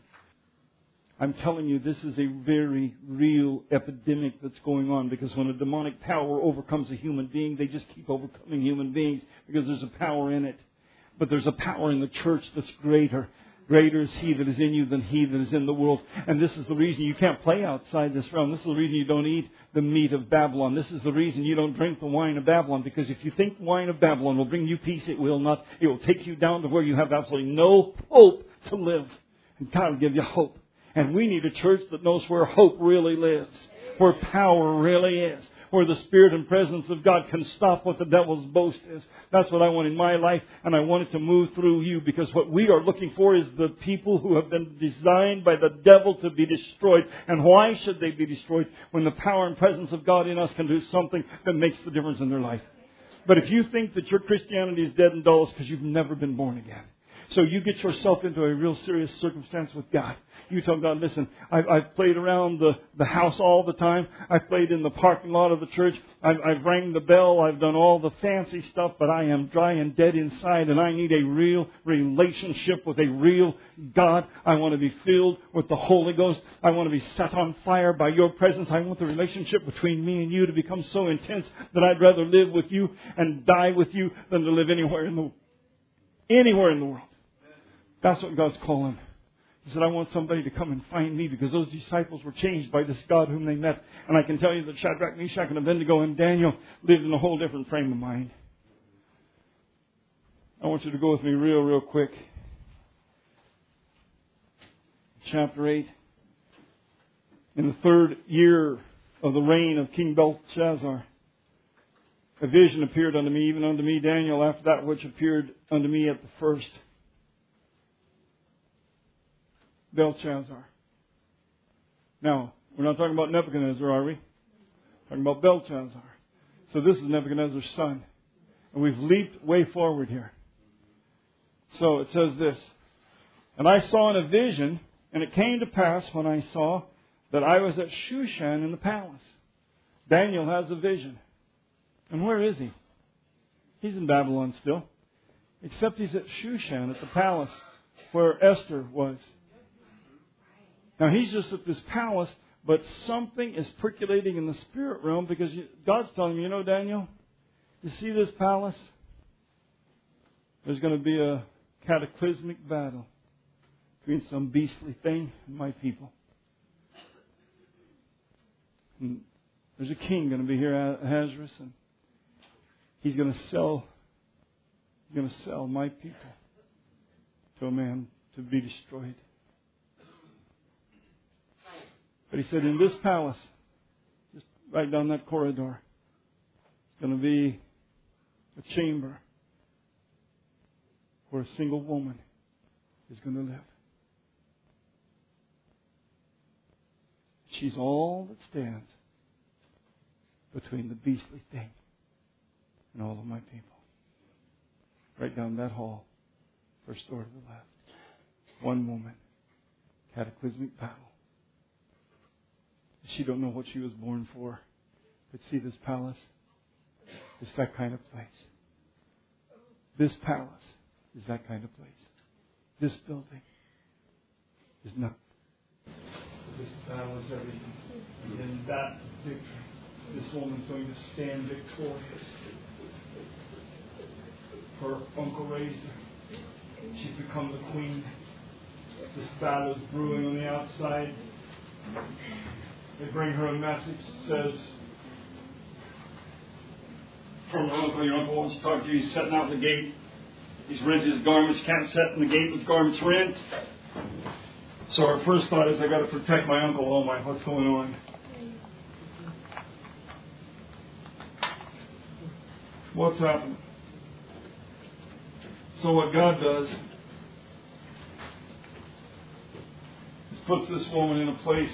I'm telling you, this is a very real epidemic that's going on, because when a demonic power overcomes a human being, they just keep overcoming human beings because there's a power in it. But there's a power in the church that's greater. Greater is He that is in you than he that is in the world. And this is the reason you can't play outside this realm. This is the reason you don't eat the meat of Babylon. This is the reason you don't drink the wine of Babylon. Because if you think the wine of Babylon will bring you peace, it will not. It will take you down to where you have absolutely no hope to live. And God will give you hope. And we need a church that knows where hope really lives, where power really is, where the Spirit and presence of God can stop what the devil's boast is. That's what I want in my life, and I want it to move through you, because what we are looking for is the people who have been designed by the devil to be destroyed. And why should they be destroyed when the power and presence of God in us can do something that makes the difference in their life? But if you think that your Christianity is dead and dull, it's because you've never been born again. So you get yourself into a real serious circumstance with God. You tell God, listen, I've, I've played around the, the house all the time. I've played in the parking lot of the church. I've, I've rang the bell. I've done all the fancy stuff, but I am dry and dead inside, and I need a real relationship with a real God. I want to be filled with the Holy Ghost. I want to be set on fire by your presence. I want the relationship between me and you to become so intense that I'd rather live with you and die with you than to live anywhere in the, anywhere in the world. That's what God's calling. He said, I want somebody to come and find me, because those disciples were changed by this God whom they met. And I can tell you that Shadrach, Meshach, and Abednego and Daniel lived in a whole different frame of mind. I want you to go with me real, real quick. Chapter eight. In the third year of the reign of King Belshazzar, a vision appeared unto me, even unto me, Daniel, after that which appeared unto me at the first. Belshazzar. Now, we're not talking about Nebuchadnezzar, are we? We're talking about Belshazzar. So this is Nebuchadnezzar's son. And we've leaped way forward here. So it says this. And I saw in a vision, and it came to pass when I saw that I was at Shushan in the palace. Daniel has a vision. And where is he? He's in Babylon still. Except he's at Shushan, at the palace where Esther was. Now, he's just at this palace, but something is percolating in the spirit realm, because God's telling him, you know, Daniel, you see this palace? There's going to be a cataclysmic battle between some beastly thing and my people. And there's a king going to be here at Ahasuerus, and he's going to sell, he's going to sell my people to a man to be destroyed. But he said, in this palace, just right down that corridor, it's going to be a chamber where a single woman is going to live. She's all that stands between the beastly thing and all of my people. Right down that hall, first door to the left. One woman, cataclysmic battle. She don't know what she was born for. But see, this palace is that kind of place. This palace is that kind of place. This building is not. This battle is everything. And in that victory, this woman's going to stand victorious. Her uncle raised her. She's become the queen. This battle is brewing on the outside. They bring her a message that says, from her uncle, your uncle wants to talk to you. He's setting out the gate. He's rented his garments. Can't set in the gate with garments rent. So our first thought is, I got to protect my uncle. Oh my, what's going on? What's happening? So what God does is puts this woman in a place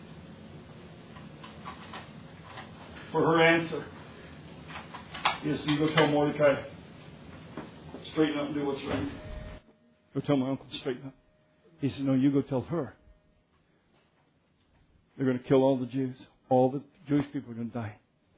for her answer is, you go tell Mordecai, straighten up and do what's right. Go tell my uncle to straighten up. He said, no, you go tell her. They're going to kill all the Jews. All the Jewish people are going to die.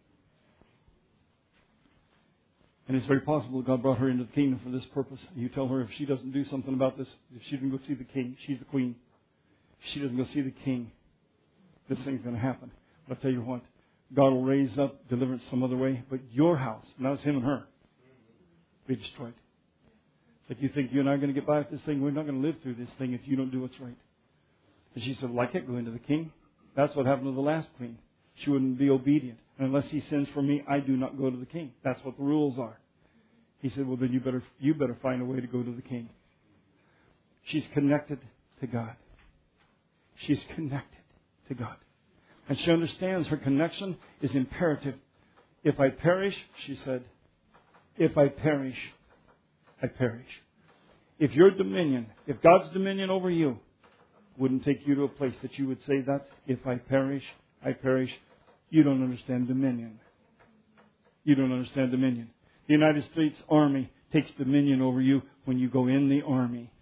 And it's very possible that God brought her into the kingdom for this purpose. You tell her if she doesn't do something about this, if she doesn't go see the king, she's the queen. If she doesn't go see the king, this thing's going to happen. But I'll tell you what, God will raise up deliverance some other way, but your house, now it's him and her, be destroyed. It's like you think you and I are going to get by with this thing. We're not going to live through this thing if you don't do what's right. And she said, well, I can't go into the king. That's what happened to the last queen. She wouldn't be obedient. And unless he sends for me, I do not go to the king. That's what the rules are. He said, well, then you better, you better find a way to go to the king. She's connected to God. She's connected to God. And she understands her connection is imperative. If I perish, she said, if I perish, I perish. If your dominion, if God's dominion over you wouldn't take you to a place that you would say that, if I perish, I perish, you don't understand dominion. You don't understand dominion. The United States Army takes dominion over you when you go in the Army.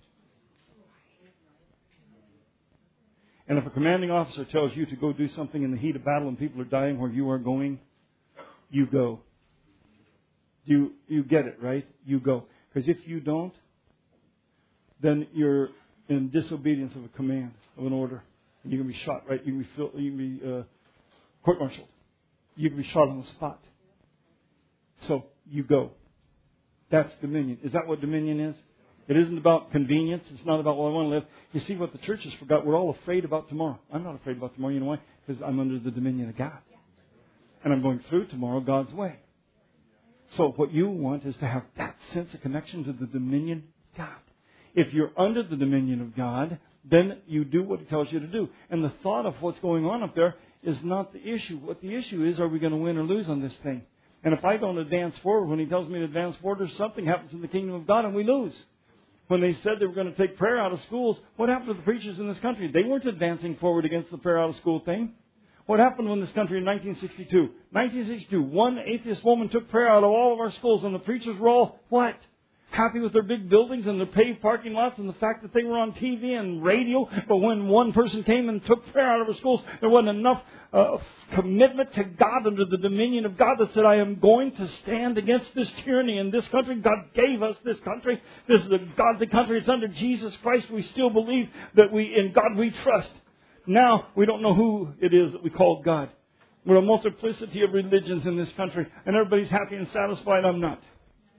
And if a commanding officer tells you to go do something in the heat of battle and people are dying where you are going, you go. You, you get it, right? You go. Because if you don't, then you're in disobedience of a command, of an order. And you can be shot, right? You can be, filled, you can be uh, court-martialed. You can be shot on the spot. So, you go. That's dominion. Is that what dominion is? It isn't about convenience. It's not about, well, I want to live. You see what the church has forgot? We're all afraid about tomorrow. I'm not afraid about tomorrow. You know why? Because I'm under the dominion of God. And I'm going through tomorrow God's way. So what you want is to have that sense of connection to the dominion of God. If you're under the dominion of God, then you do what He tells you to do. And the thought of what's going on up there is not the issue. What the issue is, are we going to win or lose on this thing? And if I don't advance forward, when He tells me to advance forward, or something happens in the kingdom of God and we lose. When they said they were going to take prayer out of schools, what happened to the preachers in this country? They weren't advancing forward against the prayer out of school thing. What happened when this country in nineteen sixty-two? nineteen sixty-two, one atheist woman took prayer out of all of our schools, and the preachers were all, what? Happy with their big buildings and their paved parking lots and the fact that they were on T V and radio. But when one person came and took prayer out of our schools, there wasn't enough uh, commitment to God under the dominion of God that said, I am going to stand against this tyranny in this country. God gave us this country. This is a godly country. It's under Jesus Christ. We still believe that we in God we trust. Now we don't know who it is that we call God. We're a multiplicity of religions in this country, and everybody's happy and satisfied. I'm not.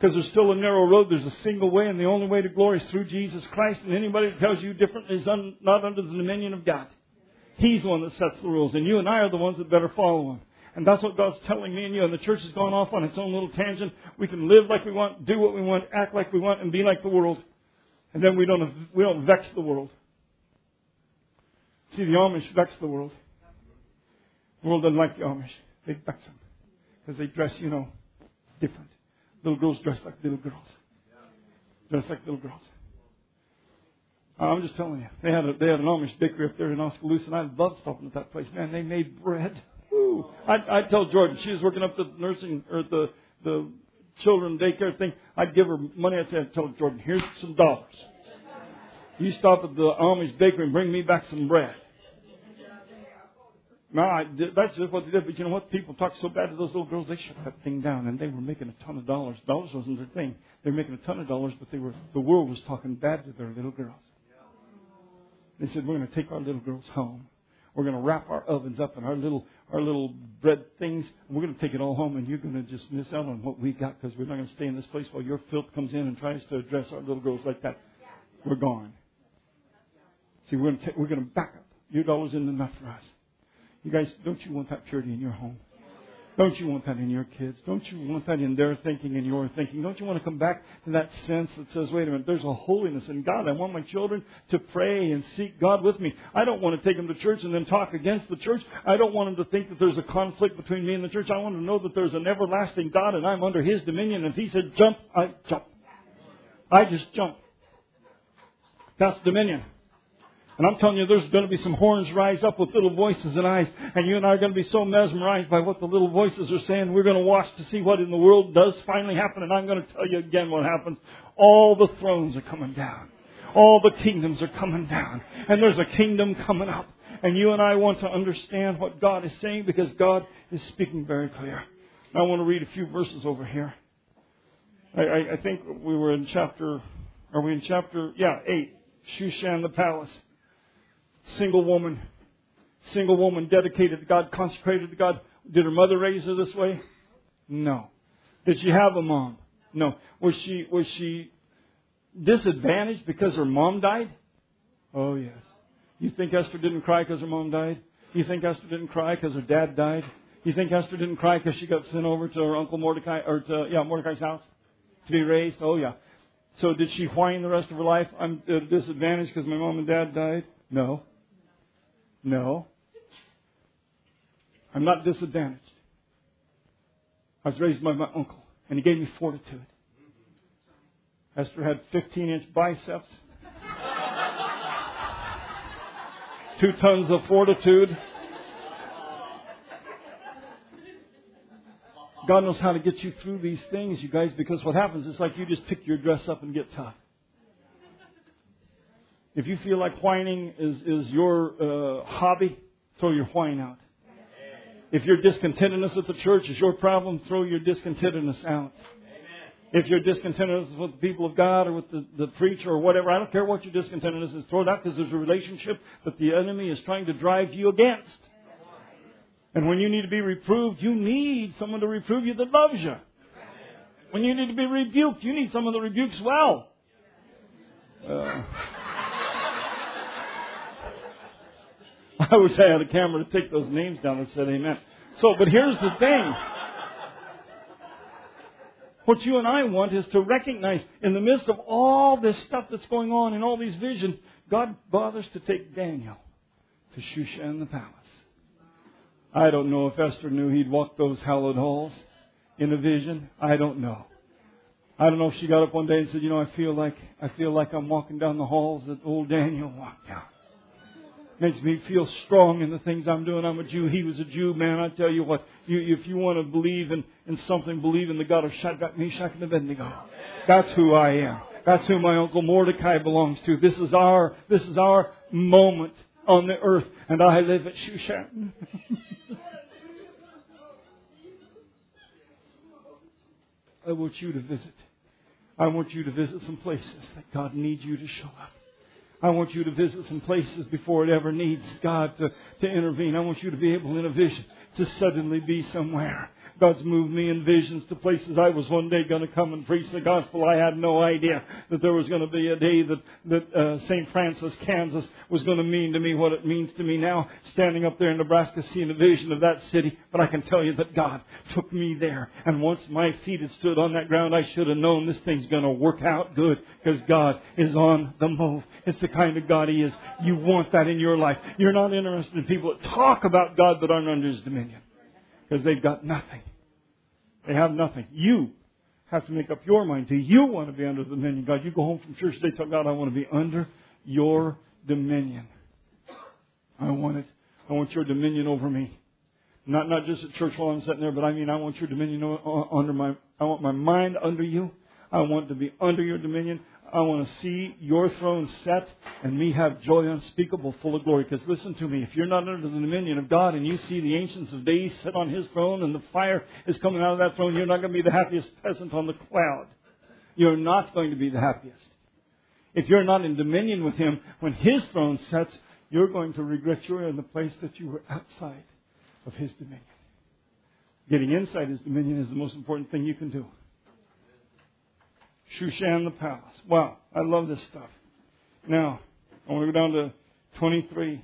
Because there's still a narrow road. There's a single way, and the only way to glory is through Jesus Christ. And anybody that tells you different is un, not under the dominion of God. He's the one that sets the rules. And you and I are the ones that better follow Him. And that's what God's telling me and you. And the church has gone off on its own little tangent. We can live like we want, do what we want, act like we want, and be like the world. And then we don't we don't vex the world. See, the Amish vex the world. The world doesn't like the Amish. They vex them. Because they dress, you know, different. Little girls dress like little girls. Dress like little girls. I'm just telling you. They had a, they had an Amish bakery up there in Oskaloosa, and I loved stopping at that place. Man, they made bread. Woo. I'd, I'd tell Jordan, she was working up the nursing, or the, the children daycare thing. I'd give her money. I'd say, I'd tell Jordan, here's some dollars. You stop at the Amish bakery and bring me back some bread. No, I did, that's just what they did. But you know what? People talk so bad to those little girls, they shut that thing down. And they were making a ton of dollars. Dollars wasn't their thing. They were making a ton of dollars, but they were the world was talking bad to their little girls. They said, we're going to take our little girls home. We're going to wrap our ovens up in our little our little bread things. And we're going to take it all home. And you're going to just miss out on what we got because we're not going to stay in this place while your filth comes in and tries to address our little girls like that. We're gone. See, we're going to, take, we're going to back up. Your dollars isn't enough for us. You guys, don't you want that purity in your home? Don't you want that in your kids? Don't you want that in their thinking and your thinking? Don't you want to come back to that sense that says, wait a minute, there's a holiness in God. I want my children to pray and seek God with me. I don't want to take them to church and then talk against the church. I don't want them to think that there's a conflict between me and the church. I want them to know that there's an everlasting God and I'm under His dominion. If He said jump, I jump. I just jump. That's dominion. And I'm telling you, there's going to be some horns rise up with little voices and eyes. And you and I are going to be so mesmerized by what the little voices are saying. We're going to watch to see what in the world does finally happen. And I'm going to tell you again what happens. All the thrones are coming down. All the kingdoms are coming down. And there's a kingdom coming up. And you and I want to understand what God is saying because God is speaking very clear. I want to read a few verses over here. I, I, I think we were in chapter, are we in chapter, yeah, eight. Shushan the palace. Single woman, single woman dedicated to God, consecrated to God. Did her mother raise her this way? No. Did she have a mom? No. Was she was she disadvantaged because her mom died? Oh yes. You think Esther didn't cry because her mom died? You think Esther didn't cry because her dad died? You think Esther didn't cry because she got sent over to her uncle Mordecai or to yeah Mordecai's house to be raised? Oh yeah. So did she whine the rest of her life? I'm at a disadvantage because my mom and dad died? No. No. I'm not disadvantaged. I was raised by my uncle, and he gave me fortitude. Esther had fifteen-inch biceps, two tons of fortitude. God knows how to get you through these things, you guys, because what happens is like you just pick your dress up and get tough. If you feel like whining is, is your uh, hobby, throw your whine out. If your discontentedness at the church is your problem, throw your discontentedness out. If your discontentedness is with the people of God or with the, the preacher or whatever, I don't care what your discontentedness is, throw it out because there's a relationship that the enemy is trying to drive you against. And when you need to be reproved, you need someone to reprove you that loves you. When you need to be rebuked, you need someone that rebukes well. Uh, I wish I had a camera to take those names down and said amen. So, but here's the thing. What you and I want is to recognize in the midst of all this stuff that's going on and all these visions, God bothers to take Daniel to Shushan the palace. I don't know if Esther knew he'd walk those hallowed halls in a vision. I don't know. I don't know if she got up one day and said, you know, I feel like I feel like I'm walking down the halls that old Daniel walked down. Makes me feel strong in the things I'm doing. I'm a Jew. He was a Jew, man. I tell you what, you, if you want to believe in, in something, believe in the God of Shadrach, Meshach, and Abednego. That's who I am. That's who my uncle Mordecai belongs to. This is our, this is our moment on the earth. And I live at Shushan. I want you to visit. I want you to visit some places that God needs you to show up. I want you to visit some places before it ever needs God to, to intervene. I want you to be able in a vision to suddenly be somewhere God's moved me in visions to places I was one day going to come and preach the gospel. I had no idea that there was going to be a day that, that uh, Saint Francis, Kansas was going to mean to me what it means to me now, standing up there in Nebraska seeing a vision of that city. But I can tell you that God took me there. And once my feet had stood on that ground, I should have known this thing's going to work out good because God is on the move. It's the kind of God He is. You want that in your life. You're not interested in people that talk about God but aren't under His dominion because they've got nothing. They have nothing. You have to make up your mind. Do you want to be under the dominion? God, you go home from church today, tell God, I want to be under your dominion. I want it. I want your dominion over me. Not not just at church while I'm sitting there, but I mean I want your dominion under my, I want my mind under you. I want to be under your dominion. I want to see your throne set and me have joy unspeakable, full of glory. Because listen to me, if you're not under the dominion of God and you see the Ancients of Days sit on His throne and the fire is coming out of that throne, you're not going to be the happiest peasant on the cloud. You're not going to be the happiest. If you're not in dominion with Him, when His throne sets, you're going to regret you're in the place that you were outside of His dominion. Getting inside His dominion is the most important thing you can do. Shushan the palace. Wow, I love this stuff. Now, I want to go down to twenty-three.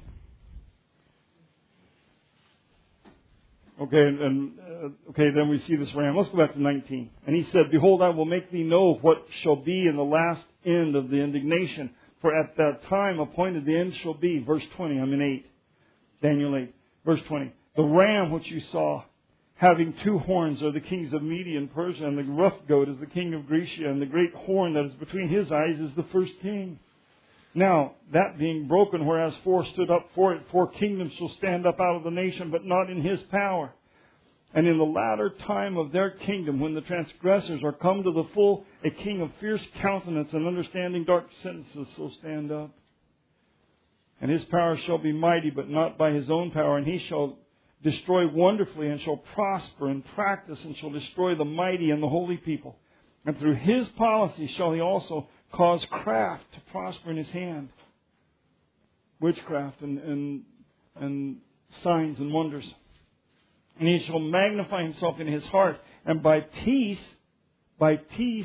Okay, and uh, okay, then we see this ram. Let's go back to nineteen. And he said, "Behold, I will make thee know what shall be in the last end of the indignation. For at that time appointed the end shall be." Verse twenty. I'm in eight. Daniel eight. Verse twenty. "The ram which you saw, having two horns, are the kings of Media and Persia, and the rough goat is the king of Grecia, and the great horn that is between his eyes is the first king. Now, that being broken, whereas four stood up for it, four kingdoms shall stand up out of the nation, but not in his power. And in the latter time of their kingdom, when the transgressors are come to the full, a king of fierce countenance and understanding dark sentences shall stand up. And his power shall be mighty, but not by his own power, and he shall destroy wonderfully, and shall prosper and practice, and shall destroy the mighty and the holy people. And through his policy shall he also cause craft to prosper in his hand." Witchcraft and, and, and signs and wonders. "And he shall magnify himself in his heart, and by peace, by peace,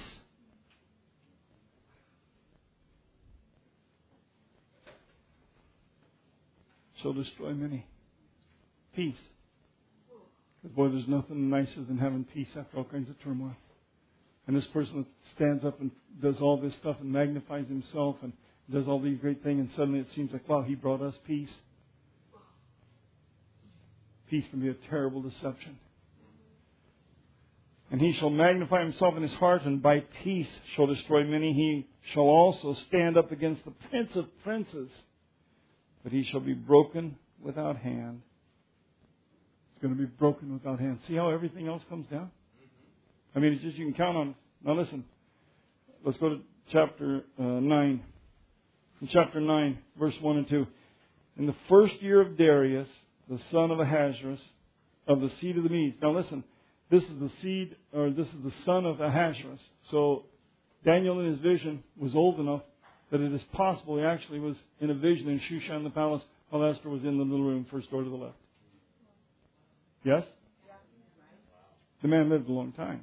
shall destroy many." Peace. Because boy, there's nothing nicer than having peace after all kinds of turmoil. And this person that stands up and does all this stuff and magnifies himself and does all these great things, and suddenly it seems like, wow, he brought us peace. Peace can be a terrible deception. "And he shall magnify himself in his heart, and by peace shall destroy many. He shall also stand up against the prince of princes, but he shall be broken without hand." It's going to be broken without hand. See how everything else comes down? I mean, it's just you can count on it. Now listen. Let's go to chapter uh, nine. In chapter nine, verse one and two. "In the first year of Darius, the son of Ahasuerus, of the seed of the Medes." Now listen. This is the seed, or this is the son of Ahasuerus. So Daniel in his vision was old enough that it is possible he actually was in a vision in Shushan the palace while Esther was in the little room first door to the left. Yes? The man lived a long time.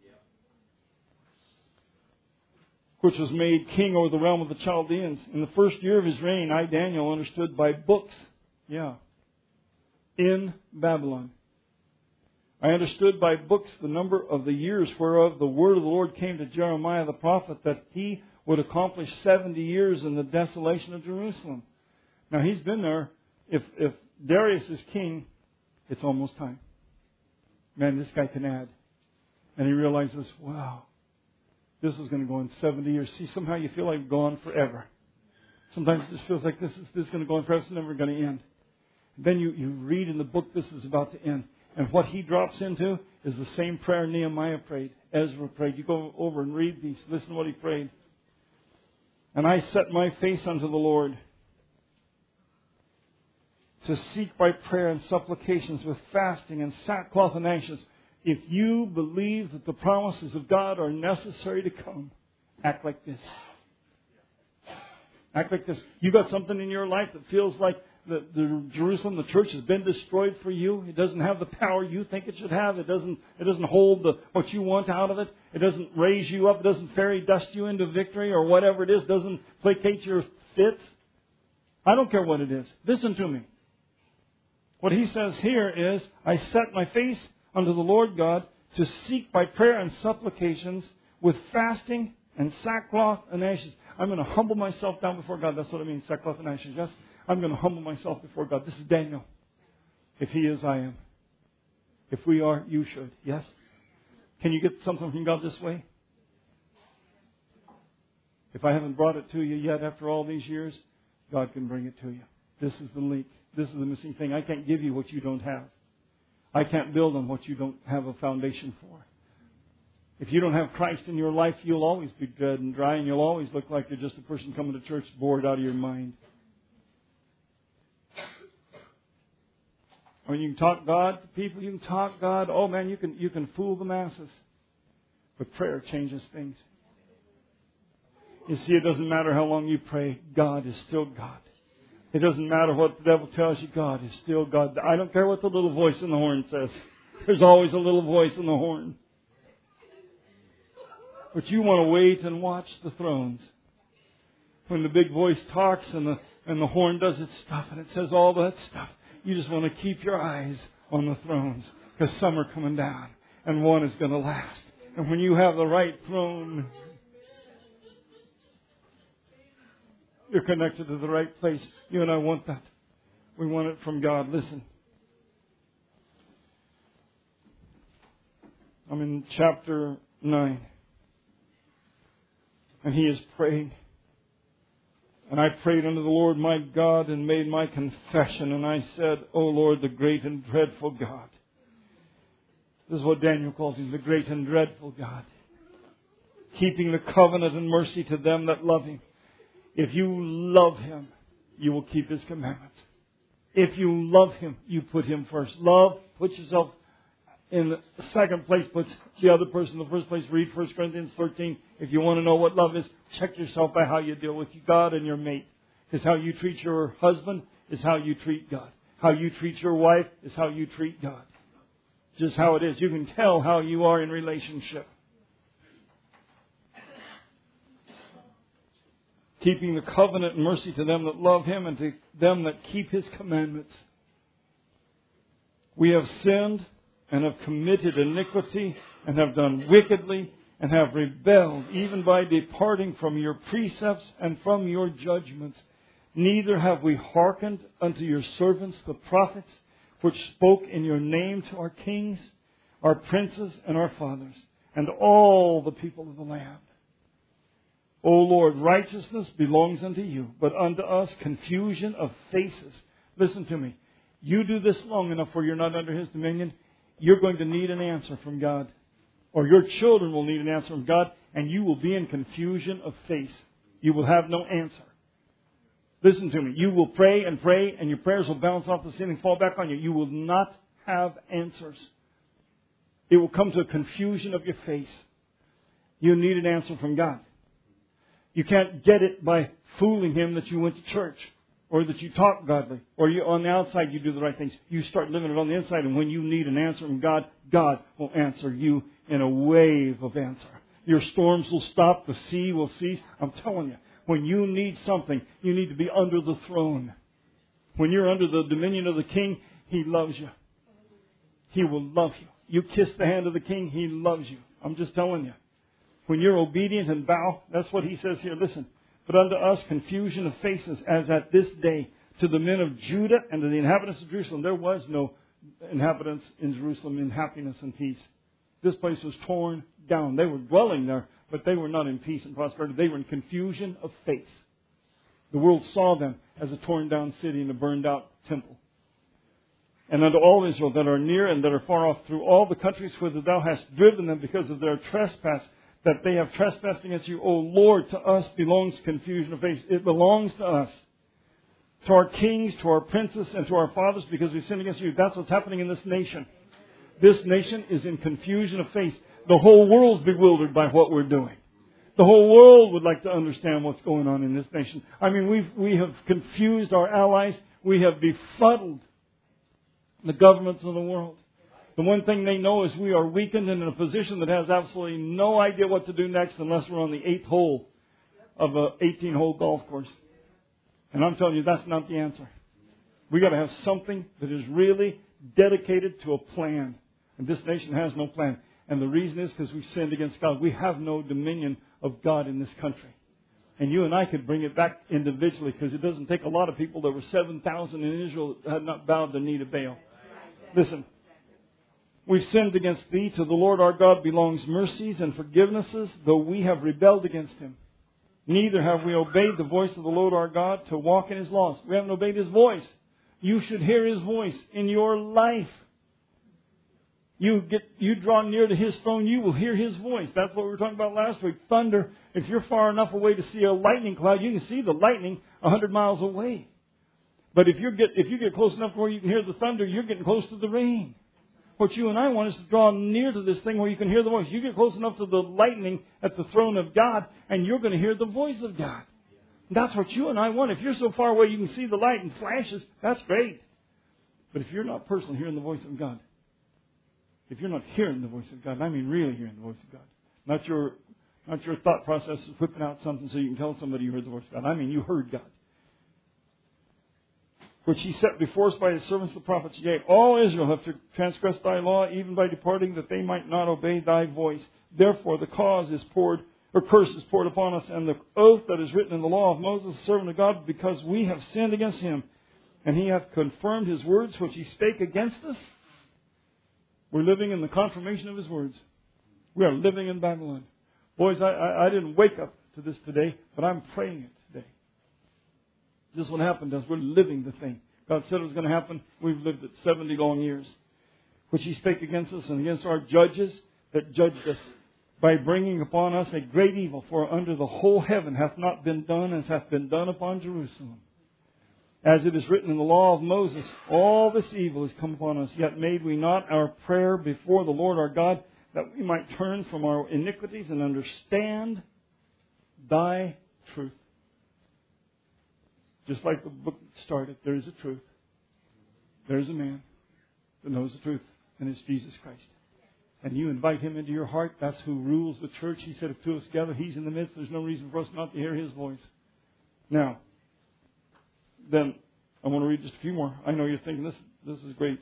"Which was made king over the realm of the Chaldeans. In the first year of his reign, I, Daniel, understood by books." Yeah. "In Babylon. I understood by books the number of the years whereof the word of the Lord came to Jeremiah the prophet, that he would accomplish seventy years in the desolation of Jerusalem." Now he's been there. If, if Darius is king, it's almost time. Man, this guy can add. And he realizes, wow, this is going to go on seventy years. See, somehow you feel like it's gone forever. Sometimes it just feels like this is, this is going to go on forever. It's never going to end. And then you, you read in the book this is about to end. And what he drops into is the same prayer Nehemiah prayed, Ezra prayed. You go over and read these. Listen to what he prayed. "And I set my face unto the Lord, to seek by prayer and supplications with fasting and sackcloth and ashes." If you believe that the promises of God are necessary to come, act like this. Act like this. You got something in your life that feels like the, the Jerusalem, the church has been destroyed for you. It doesn't have the power you think it should have. It doesn't, it doesn't hold the, what you want out of it. It doesn't raise you up. It doesn't fairy dust you into victory or whatever it is. It doesn't placate your fits. I don't care what it is. Listen to me. What he says here is, I set my face unto the Lord God to seek by prayer and supplications with fasting and sackcloth and ashes. I'm going to humble myself down before God. That's what it means, sackcloth and ashes. Yes? I'm going to humble myself before God. This is Daniel. If he is, I am. If we are, you should. Yes? Can you get something from God this way? If I haven't brought it to you yet after all these years, God can bring it to you. This is the leak. This is the missing thing. I can't give you what you don't have. I can't build on what you don't have a foundation for. If you don't have Christ in your life, you'll always be dead and dry, and you'll always look like you're just a person coming to church bored out of your mind. When you can talk God to people, you can talk God. Oh man, you can you can fool the masses. But prayer changes things. You see, it doesn't matter how long you pray, God is still God. It doesn't matter what the devil tells you, God is still God. I don't care what the little voice in the horn says. There's always a little voice in the horn. But you want to wait and watch the thrones. When the big voice talks and the, and the horn does its stuff and it says all that stuff, you just want to keep your eyes on the thrones. Because some are coming down and one is going to last. And when you have the right throne, you're connected to the right place. You and I want that. We want it from God. Listen. I'm in chapter nine. And he is praying. And I prayed unto the Lord my God and made my confession. And I said, O Lord, the great and dreadful God. This is what Daniel calls him, the great and dreadful God. Keeping the covenant and mercy to them that love him. If you love him, you will keep his commandments. If you love him, you put him first. Love, put yourself in the second place, puts the other person in the first place. Read First Corinthians thirteen. If you want to know what love is, check yourself by how you deal with God and your mate. Because how you treat your husband is how you treat God. How you treat your wife is how you treat God. Just how it is. You can tell how you are in relationship. Keeping the covenant and mercy to them that love him and to them that keep his commandments. We have sinned and have committed iniquity and have done wickedly and have rebelled, even by departing from your precepts and from your judgments. Neither have we hearkened unto your servants, the prophets, which spoke in your name to our kings, our princes, and our fathers, and all the people of the land. O Lord, righteousness belongs unto you, but unto us confusion of faces. Listen to me. You do this long enough where you're not under his dominion, you're going to need an answer from God. Or your children will need an answer from God, and you will be in confusion of face. You will have no answer. Listen to me. You will pray and pray, and your prayers will bounce off the ceiling, fall back on you. You will not have answers. It will come to a confusion of your face. You need an answer from God. You can't get it by fooling him that you went to church or that you talk godly or you on the outside you do the right things. You start living it on the inside, and when you need an answer from God, God will answer you in a wave of answer. Your storms will stop. The sea will cease. I'm telling you, when you need something, you need to be under the throne. When you're under the dominion of the King, he loves you. He will love you. You kiss the hand of the King, he loves you. I'm just telling you. When you're obedient and bow, that's what he says here. Listen, but unto us confusion of faces, as at this day, to the men of Judah and to the inhabitants of Jerusalem. There was no inhabitants in Jerusalem in happiness and peace. This place was torn down. They were dwelling there, but they were not in peace and prosperity. They were in confusion of face. The world saw them as a torn down city and a burned out temple. And unto all Israel that are near and that are far off, through all the countries whither thou hast driven them because of their trespass, that they have trespassed against you, O Lord, to us belongs confusion of face. It belongs to us. To our kings, to our princes, and to our fathers, because we sinned against you. That's what's happening in this nation. This nation is in confusion of face. The whole world's bewildered by what we're doing. The whole world would like to understand what's going on in this nation. I mean, we've, we have confused our allies. We have befuddled the governments of the world. The one thing they know is we are weakened and in a position that has absolutely no idea what to do next unless we're on the eighth hole of a eighteen-hole golf course. And I'm telling you, that's not the answer. We got to have something that is really dedicated to a plan. And this nation has no plan. And the reason is because we sinned against God. We have no dominion of God in this country. And you and I could bring it back individually, because it doesn't take a lot of people. There were seven thousand in Israel that had not bowed the knee to Baal. Listen, we've sinned against Thee. To the Lord our God belongs mercies and forgivenesses, though we have rebelled against Him. Neither have we obeyed the voice of the Lord our God to walk in His laws. We haven't obeyed His voice. You should hear His voice in your life. You get, you draw near to His throne, you will hear His voice. That's what we were talking about last week. Thunder. If you're far enough away to see a lightning cloud, you can see the lightning a hundred miles away. But if you get if you get close enough where you can hear the thunder, you're getting close to the rain. What you and I want is to draw near to this thing where you can hear the voice. You get close enough to the lightning at the throne of God, and you're going to hear the voice of God. That's what you and I want. If you're so far away you can see the light and flashes, that's great. But if you're not personally hearing the voice of God, if you're not hearing the voice of God, I mean really hearing the voice of God, not your not your thought process of whipping out something so you can tell somebody you heard the voice of God. I mean you heard God. Which He set before us by His servants the prophets. Yea, all Israel have transgressed Thy law, even by departing, that they might not obey Thy voice. Therefore the cause is poured, or curse is poured upon us, and the oath that is written in the law of Moses, the servant of God, because we have sinned against Him. And He hath confirmed His words which He spake against us. We're living in the confirmation of His words. We are living in Babylon. Boys, I, I, I didn't wake up to this today, but I'm praying it today. This is what happened to us. We're living the thing. God said it was going to happen. We've lived it seventy long years. Which He spake against us and against our judges that judged us, by bringing upon us a great evil. For under the whole heaven hath not been done as hath been done upon Jerusalem. As it is written in the law of Moses, all this evil is come upon us. Yet made we not our prayer before the Lord our God, that we might turn from our iniquities and understand Thy truth. Just like the book started, there is a truth. There is a man that knows the truth, and it's Jesus Christ. And you invite Him into your heart. That's who rules the church. He said, if two of us gather, He's in the midst. There's no reason for us not to hear His voice. Now, then I want to read just a few more. I know you're thinking, this, this is great.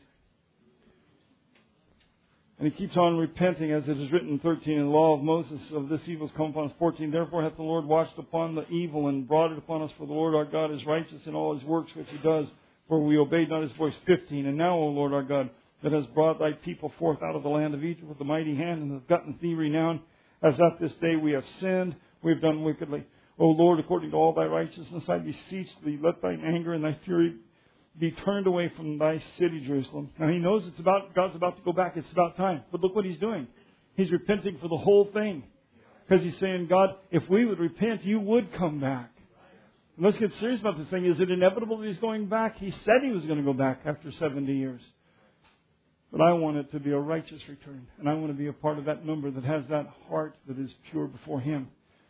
And He keeps on repenting, as it is written in thirteen, in the law of Moses, of this evil has come upon us. fourteen, therefore hath the Lord watched upon the evil and brought it upon us, for the Lord our God is righteous in all His works which He does, for we obeyed not His voice. fifteen, and now, O Lord our God, that has brought Thy people forth out of the land of Egypt with a mighty hand, and have gotten Thee renown, as at this day we have sinned, we have done wickedly. O Lord, according to all Thy righteousness, I beseech Thee, let Thine anger and Thy fury be turned away from Thy city, Jerusalem. Now He knows it's about God's about to go back. It's about time. But look what He's doing. He's repenting for the whole thing. Because He's saying, God, if we would repent, You would come back. And let's get serious about this thing. Is it inevitable that He's going back? He said He was going to go back after seventy years. But I want it to be a righteous return. And I want to be a part of that number that has that heart that is pure before Him.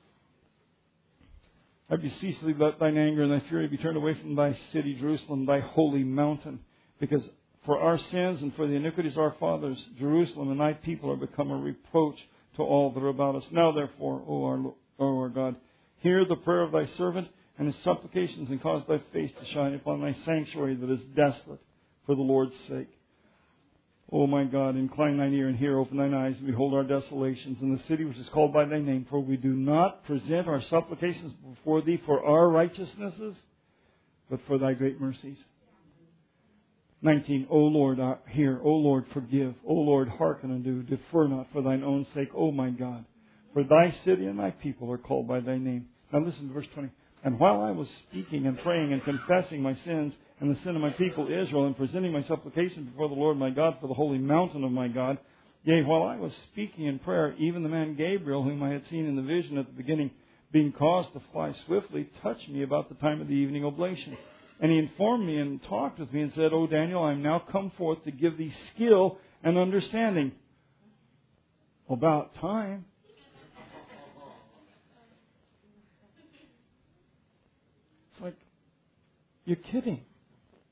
I beseech Thee, let Thine anger and Thy fury be turned away from Thy city, Jerusalem, Thy holy mountain. Because for our sins and for the iniquities of our fathers, Jerusalem and Thy people are become a reproach to all that are about us. Now therefore, O our, o our God, hear the prayer of Thy servant and his supplications, and cause Thy face to shine upon Thy sanctuary that is desolate for the Lord's sake. O my God, incline Thine ear and hear, open Thine eyes, and behold our desolations in the city which is called by Thy name. For we do not present our supplications before Thee for our righteousnesses, but for Thy great mercies. nineteen. O Lord, hear. O Lord, forgive. O Lord, hearken unto. Defer not for Thine own sake, O my God. For Thy city and Thy people are called by Thy name. Now listen to verse twenty. And while I was speaking and praying and confessing my sins and the sin of my people Israel, and presenting my supplications before the Lord my God for the holy mountain of my God, yea, while I was speaking in prayer, even the man Gabriel, whom I had seen in the vision at the beginning, being caused to fly swiftly, touched me about the time of the evening oblation. And he informed me and talked with me and said, O Daniel, I am now come forth to give thee skill and understanding. About time. It's like, you're kidding.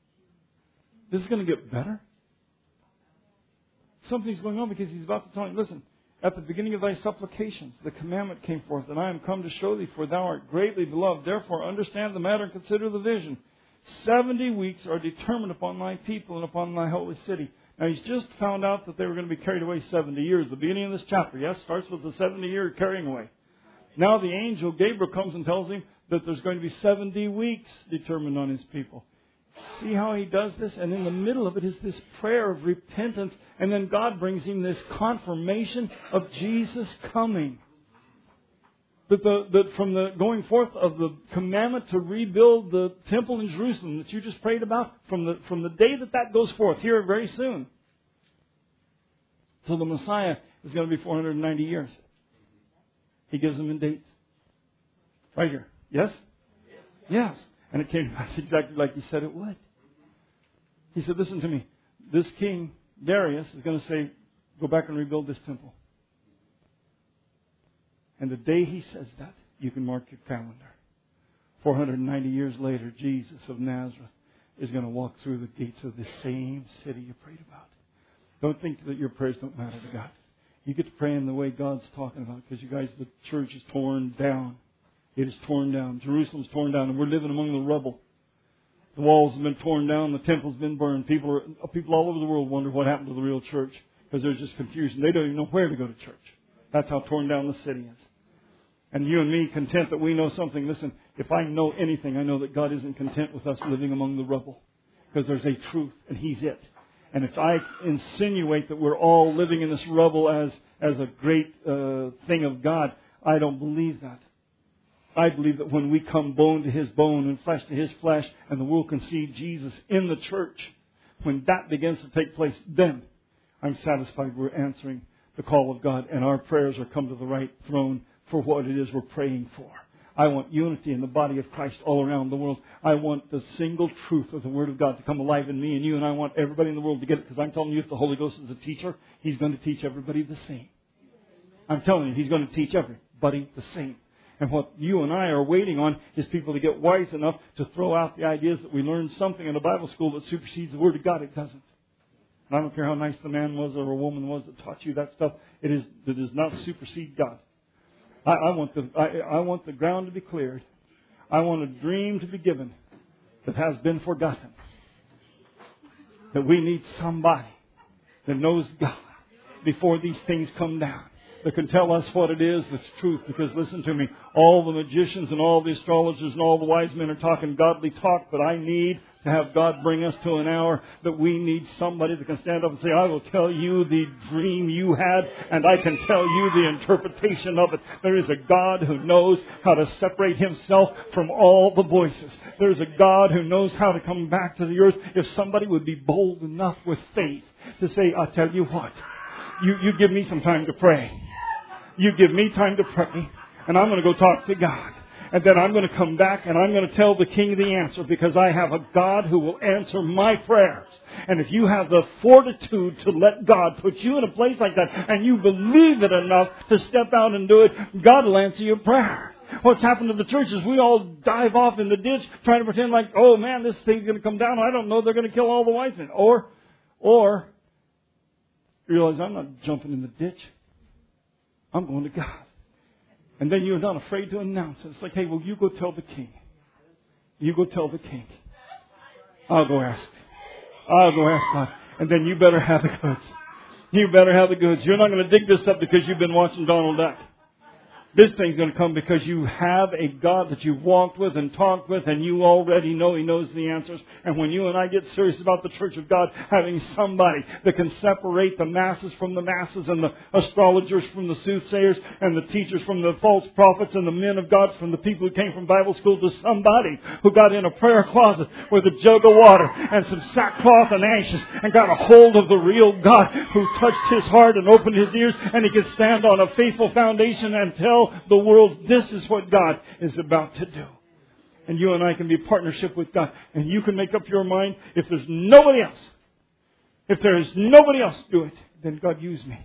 this is going to get better. Something's going on because He's about to tell him, listen, at the beginning of thy supplications, the commandment came forth, and I am come to show thee, for thou art greatly beloved. Therefore, understand the matter and consider the vision. Seventy weeks are determined upon thy people and upon thy holy city. Now, He's just found out that they were going to be carried away seventy years. The beginning of this chapter, yes, starts with the seventy-year carrying away. Now, the angel Gabriel comes and tells him that there's going to be seventy weeks determined on His people. See how He does this? And in the middle of it is this prayer of repentance. And then God brings him this confirmation of Jesus coming. That, the, that from the going forth of the commandment to rebuild the temple in Jerusalem that you just prayed about, from the, from the day that that goes forth, here very soon, till the Messiah is going to be four hundred ninety years. He gives them in dates. Right here. Yes? Yes. And it came to pass exactly like He said it would. He said, listen to me. This king, Darius, is going to say, go back and rebuild this temple. And the day he says that, you can mark your calendar. four hundred ninety years later, Jesus of Nazareth is going to walk through the gates of the same city you prayed about. Don't think that your prayers don't matter to God. You get to pray in the way God's talking about, because you guys, the church is torn down. It is torn down. Jerusalem's torn down, and we're living among the rubble. The walls have been torn down. The temple's been burned. People are, people all over the world wonder what happened to the real church, because there's just confusion. They don't even know where to go to church. That's how torn down the city is. And you and me, content that we know something. Listen, if I know anything, I know that God isn't content with us living among the rubble, because there's a truth, and He's it. And if I insinuate that we're all living in this rubble as, as a great uh, thing of God, I don't believe that. I believe that when we come bone to His bone and flesh to His flesh, and the world can see Jesus in the church, when that begins to take place, then I'm satisfied we're answering the call of God, and our prayers are come to the right throne for what it is we're praying for. I want unity in the body of Christ all around the world. I want the single truth of the Word of God to come alive in me and you, and I want everybody in the world to get it, because I'm telling you, if the Holy Ghost is a teacher, He's going to teach everybody the same. I'm telling you, He's going to teach everybody the same. And what you and I are waiting on is people to get wise enough to throw out the ideas that we learned something in a Bible school that supersedes the Word of God. It doesn't. And I don't care how nice the man was or a woman was that taught you that stuff. It is, it does not supersede God. I, I want the I, I want the ground to be cleared. I want a dream to be given that has been forgotten. That we need somebody that knows God before these things come down, that can tell us what it is that's truth. Because listen to me, all the magicians and all the astrologers and all the wise men are talking godly talk, but I need to have God bring us to an hour that we need somebody that can stand up and say, I will tell you the dream you had, and I can tell you the interpretation of it. There is a God who knows how to separate Himself from all the voices. There is a God who knows how to come back to the earth. If somebody would be bold enough with faith to say, I'll tell you what, you, you give me some time to pray. You give me time to pray, and I'm going to go talk to God. And then I'm going to come back and I'm going to tell the king the answer, because I have a God who will answer my prayers. And if you have the fortitude to let God put you in a place like that, and you believe it enough to step out and do it, God will answer your prayer. What's happened to the church is we all dive off in the ditch trying to pretend like, oh man, this thing's going to come down. I don't know, they're going to kill all the wise men. Or, or, realize I'm not jumping in the ditch. I'm going to God. And then you're not afraid to announce it. It's like, hey, well, you go tell the king. You go tell the king. I'll go ask. I'll go ask God. And then you better have the goods. You better have the goods. You're not going to dig this up because you've been watching Donald Duck. This thing's going to come because you have a God that you've walked with and talked with, and you already know He knows the answers. And when you and I get serious about the Church of God, having somebody that can separate the masses from the masses, and the astrologers from the soothsayers, and the teachers from the false prophets, and the men of God from the people who came from Bible school, to somebody who got in a prayer closet with a jug of water and some sackcloth and ashes and got a hold of the real God who touched his heart and opened his ears, and he could stand on a faithful foundation and tell the world, this is what God is about to do. And you and I can be in partnership with God. And you can make up your mind, if there's nobody else, if there is nobody else do it, then God use me.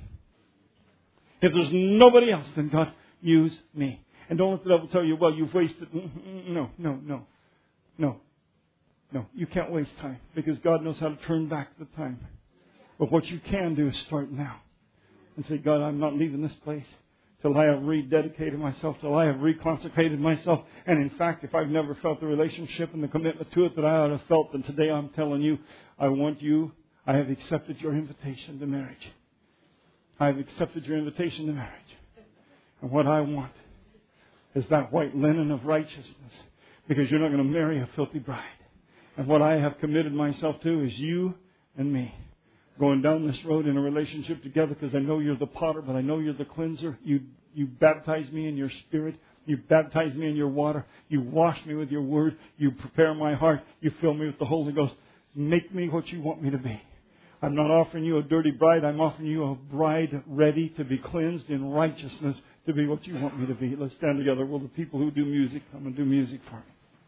If there's nobody else, then God use me. And don't let the devil tell you, well, you've wasted. No, no, no, no. No, you can't waste time because God knows how to turn back the time. But what you can do is start now and say, God, I'm not leaving this place till I have rededicated myself, till I have reconsecrated myself. And in fact, if I've never felt the relationship and the commitment to it that I ought to have felt, then today I'm telling you, I want you, I have accepted your invitation to marriage. I have accepted your invitation to marriage. And what I want is that white linen of righteousness, because you're not going to marry a filthy bride. And what I have committed myself to is you and me going down this road in a relationship together, because I know you're the potter, but I know you're the cleanser. You you baptize me in your Spirit. You baptize me in your water. You wash me with your word. You prepare my heart. You fill me with the Holy Ghost. Make me what you want me to be. I'm not offering you a dirty bride. I'm offering you a bride ready to be cleansed in righteousness to be what you want me to be. Let's stand together. Will the people who do music come and do music for me?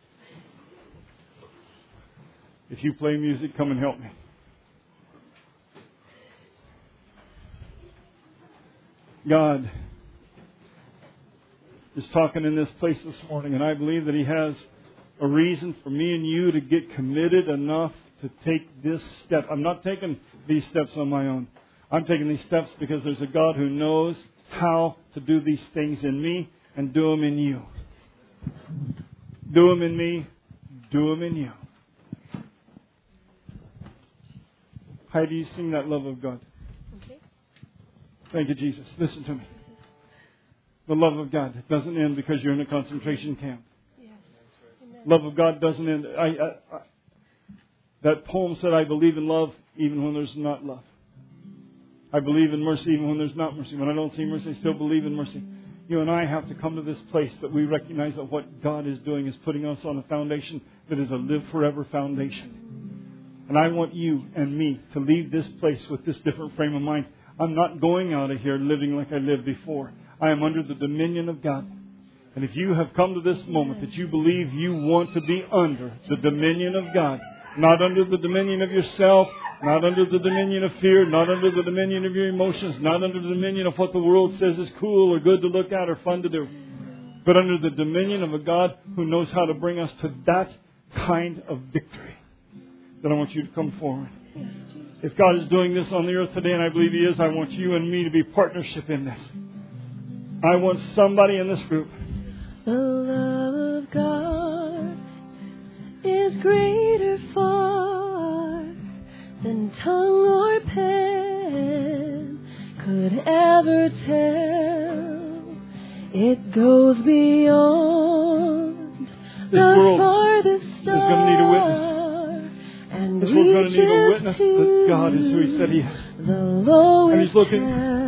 If you play music, come and help me. God is talking in this place this morning, and I believe that He has a reason for me and you to get committed enough to take this step. I'm not taking these steps on my own. I'm taking these steps because there's a God who knows how to do these things in me and do them in you. Do them in me, do them in you. Heidi, sing that love of God. Okay. Thank you, Jesus. Listen to me. The love of God doesn't end because you're in a concentration camp. Yes. Amen. Love of God doesn't end. I, I, I, that poem said, I believe in love even when there's not love. I believe in mercy even when there's not mercy. When I don't see mercy, I still believe in mercy. You and I have to come to this place that we recognize that what God is doing is putting us on a foundation that is a live forever foundation. And I want you and me to leave this place with this different frame of mind. I'm not going out of here living like I lived before. I am under the dominion of God. And if you have come to this moment that you believe you want to be under the dominion of God, not under the dominion of yourself, not under the dominion of fear, not under the dominion of your emotions, not under the dominion of what the world says is cool or good to look at or fun to do, but under the dominion of a God who knows how to bring us to that kind of victory, then I want you to come forward. If God is doing this on the earth today, and I believe He is, I want you and me to be partnership in this. I want somebody in this group. The love of God is greater far than tongue or pen could ever tell. It goes beyond This the world farthest star. is going to need a witness. And This world's going to need a witness that God is who He said He is. And He's looking.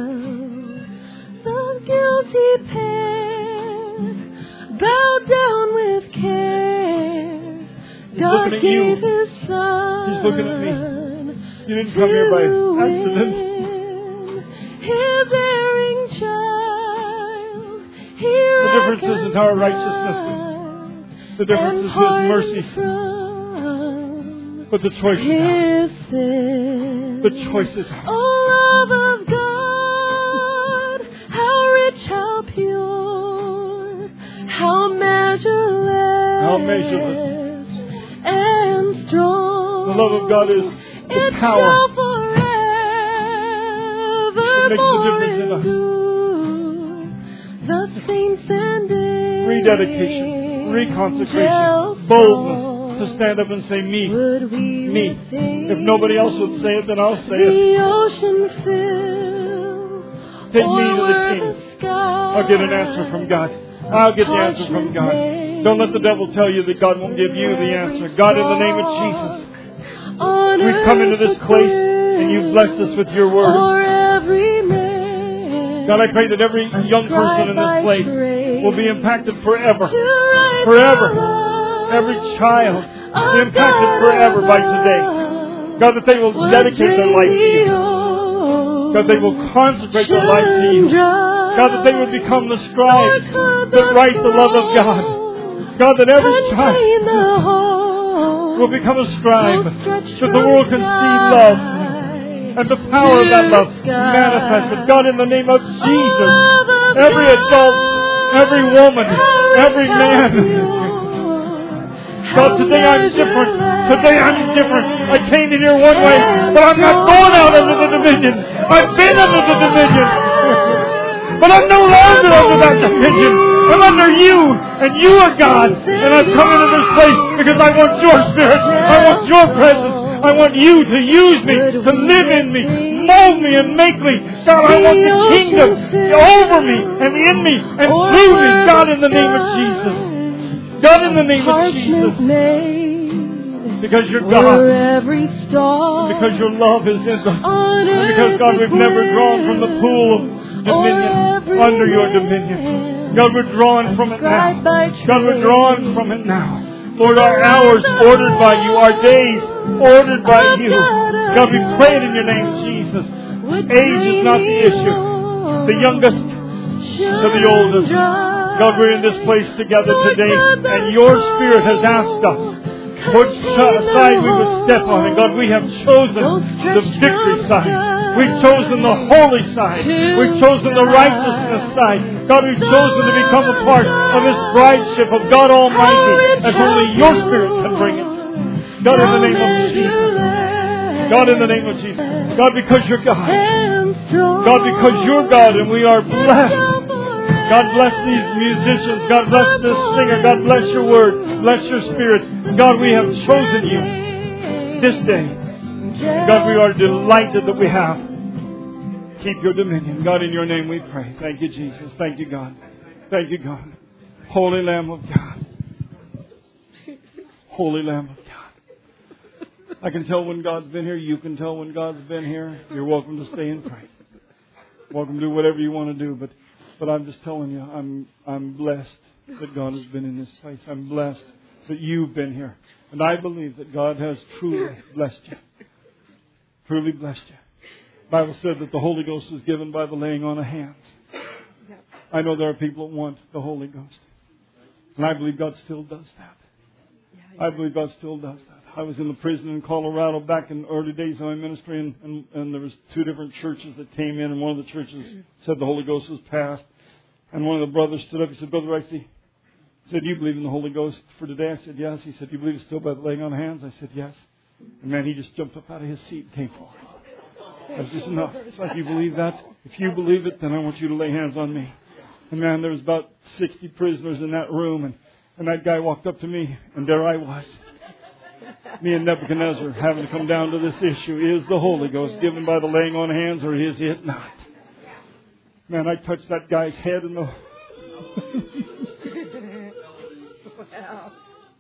The guilty pair bowed down with care. He's God looking at gave you. His Son. He's looking at me. You didn't come here by accident. His erring child. Here The difference isn't our righteousness. The difference is His mercy. But the choice is ours. The choice is ours. Oh, love of God, how rich, how pure, how measureless, How measureless. and strong. The love of God is the it power shall that makes the difference in us. The saints and Rededication, reconsecration, boldness. To stand up and say, me, me. If nobody else would say it, then I'll say it. Take me to the King. I'll get an answer from God. I'll get the answer from God. Don't let the devil tell you that God won't give you the answer. God, in the name of Jesus, we've come into this place and you've blessed us with your word. God, I pray that every young person in this place will be impacted forever. Forever. Every child be impacted forever by today. God, that they will dedicate their life to you. God, they will consecrate their life to you. God, that they will become the scribes that write the love of God. God, that every child will become a scribe, that the world can see love and the power of that love manifested. God, in the name of Jesus, every adult, every woman, every man God, today I'm different. Today I'm different. I came in here one way, but I'm not going out under the dominion. I've been under the dominion. But I'm no longer under that dominion. I'm under you, and you are God. And I've come into this place because I want your Spirit. I want your presence. I want you to use me, to live in me, mold me and make me. God, I want the kingdom over me and in me and through me. God, in the name of Jesus. God, in the name of Jesus. Because you're God. Because your love is in us. And because, God, we've never drawn from the pool of dominion under your dominion. God, we're drawn from it now. God, we're drawn from it now. Lord, our hours ordered by you, our days ordered by you. God, we pray it in your name, Jesus. Age is not the issue. The youngest to the oldest. God, we're in this place together today, and your Spirit has asked us which side we would step on. And God, we have chosen the victory side. We've chosen the holy side. We've chosen the righteousness side. God, we've chosen to become a part of this brideship of God Almighty as only your Spirit can bring it. God, in the name of Jesus. God, in the name of Jesus. God, because you're God. God, because you're God and we are blessed. God bless these musicians. God bless this singer. God bless your word. Bless your Spirit. God, we have chosen you this day. God, we are delighted that we have. Keep your dominion. God, in your name we pray. Thank you, Jesus. Thank you, God. Thank you, God. Holy Lamb of God. Holy Lamb of God. I can tell when God's been here. You can tell when God's been here. You're welcome to stay and pray. Welcome to do whatever you want to do. But but I'm just telling you, I'm I'm blessed that God has been in this place. I'm blessed that you've been here. And I believe that God has truly blessed you. Truly blessed you. The Bible said that the Holy Ghost is given by the laying on of hands. I know there are people that want the Holy Ghost. And I believe God still does that. I believe God still does that. I was in the prison in Colorado back in the early days of my ministry, and, and, and there was two different churches that came in, and one of the churches said the Holy Ghost was passed. And one of the brothers stood up. He said, Brother Ricey, he said, do you believe in the Holy Ghost for today? I said, yes. He said, do you believe it's still by the laying on of hands? I said, yes. And man, he just jumped up out of his seat and came forward. That's just enough. It's like, you believe that? If you believe it, then I want you to lay hands on me. And man, there was about sixty prisoners in that room, and, and that guy walked up to me, and there I was. Me and Nebuchadnezzar having to come down to this issue. Is the Holy Ghost given by the laying on of hands, or is it not? Man, I touched that guy's head and the... Wow.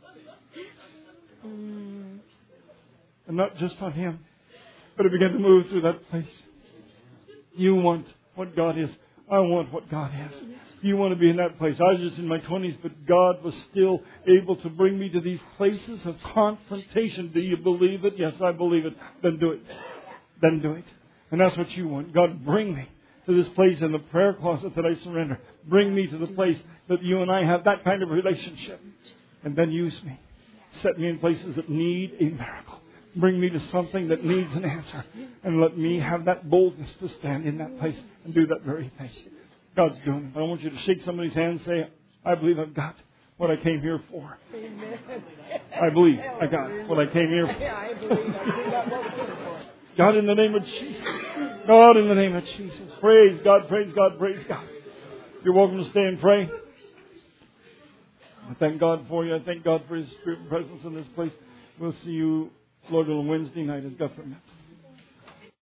Mm. And not just on him, but it began to move through that place. You want what God is. I want what God is. You want to be in that place. I was just in my twenties, but God was still able to bring me to these places of confrontation. Do you believe it? Yes, I believe it. Then do it. Then do it. And that's what you want. God, bring me to this place in the prayer closet that I surrender. Bring me to the place that you and I have that kind of relationship. And then use me. Set me in places that need a miracle. Bring me to something that needs an answer. And let me have that boldness to stand in that place and do that very thing. God's doing it. I want you to shake somebody's hand and say, I believe I've got what I came here for. Amen. I believe I got what I came here for. Yeah, I believe I got what we came for. God, in the name of Jesus. God, in the name of Jesus. Praise God, praise God, praise God. You're welcome to stay and pray. I thank God for you. I thank God for His Spirit and presence in this place. We'll see you, Lord, on Wednesday night as God permits.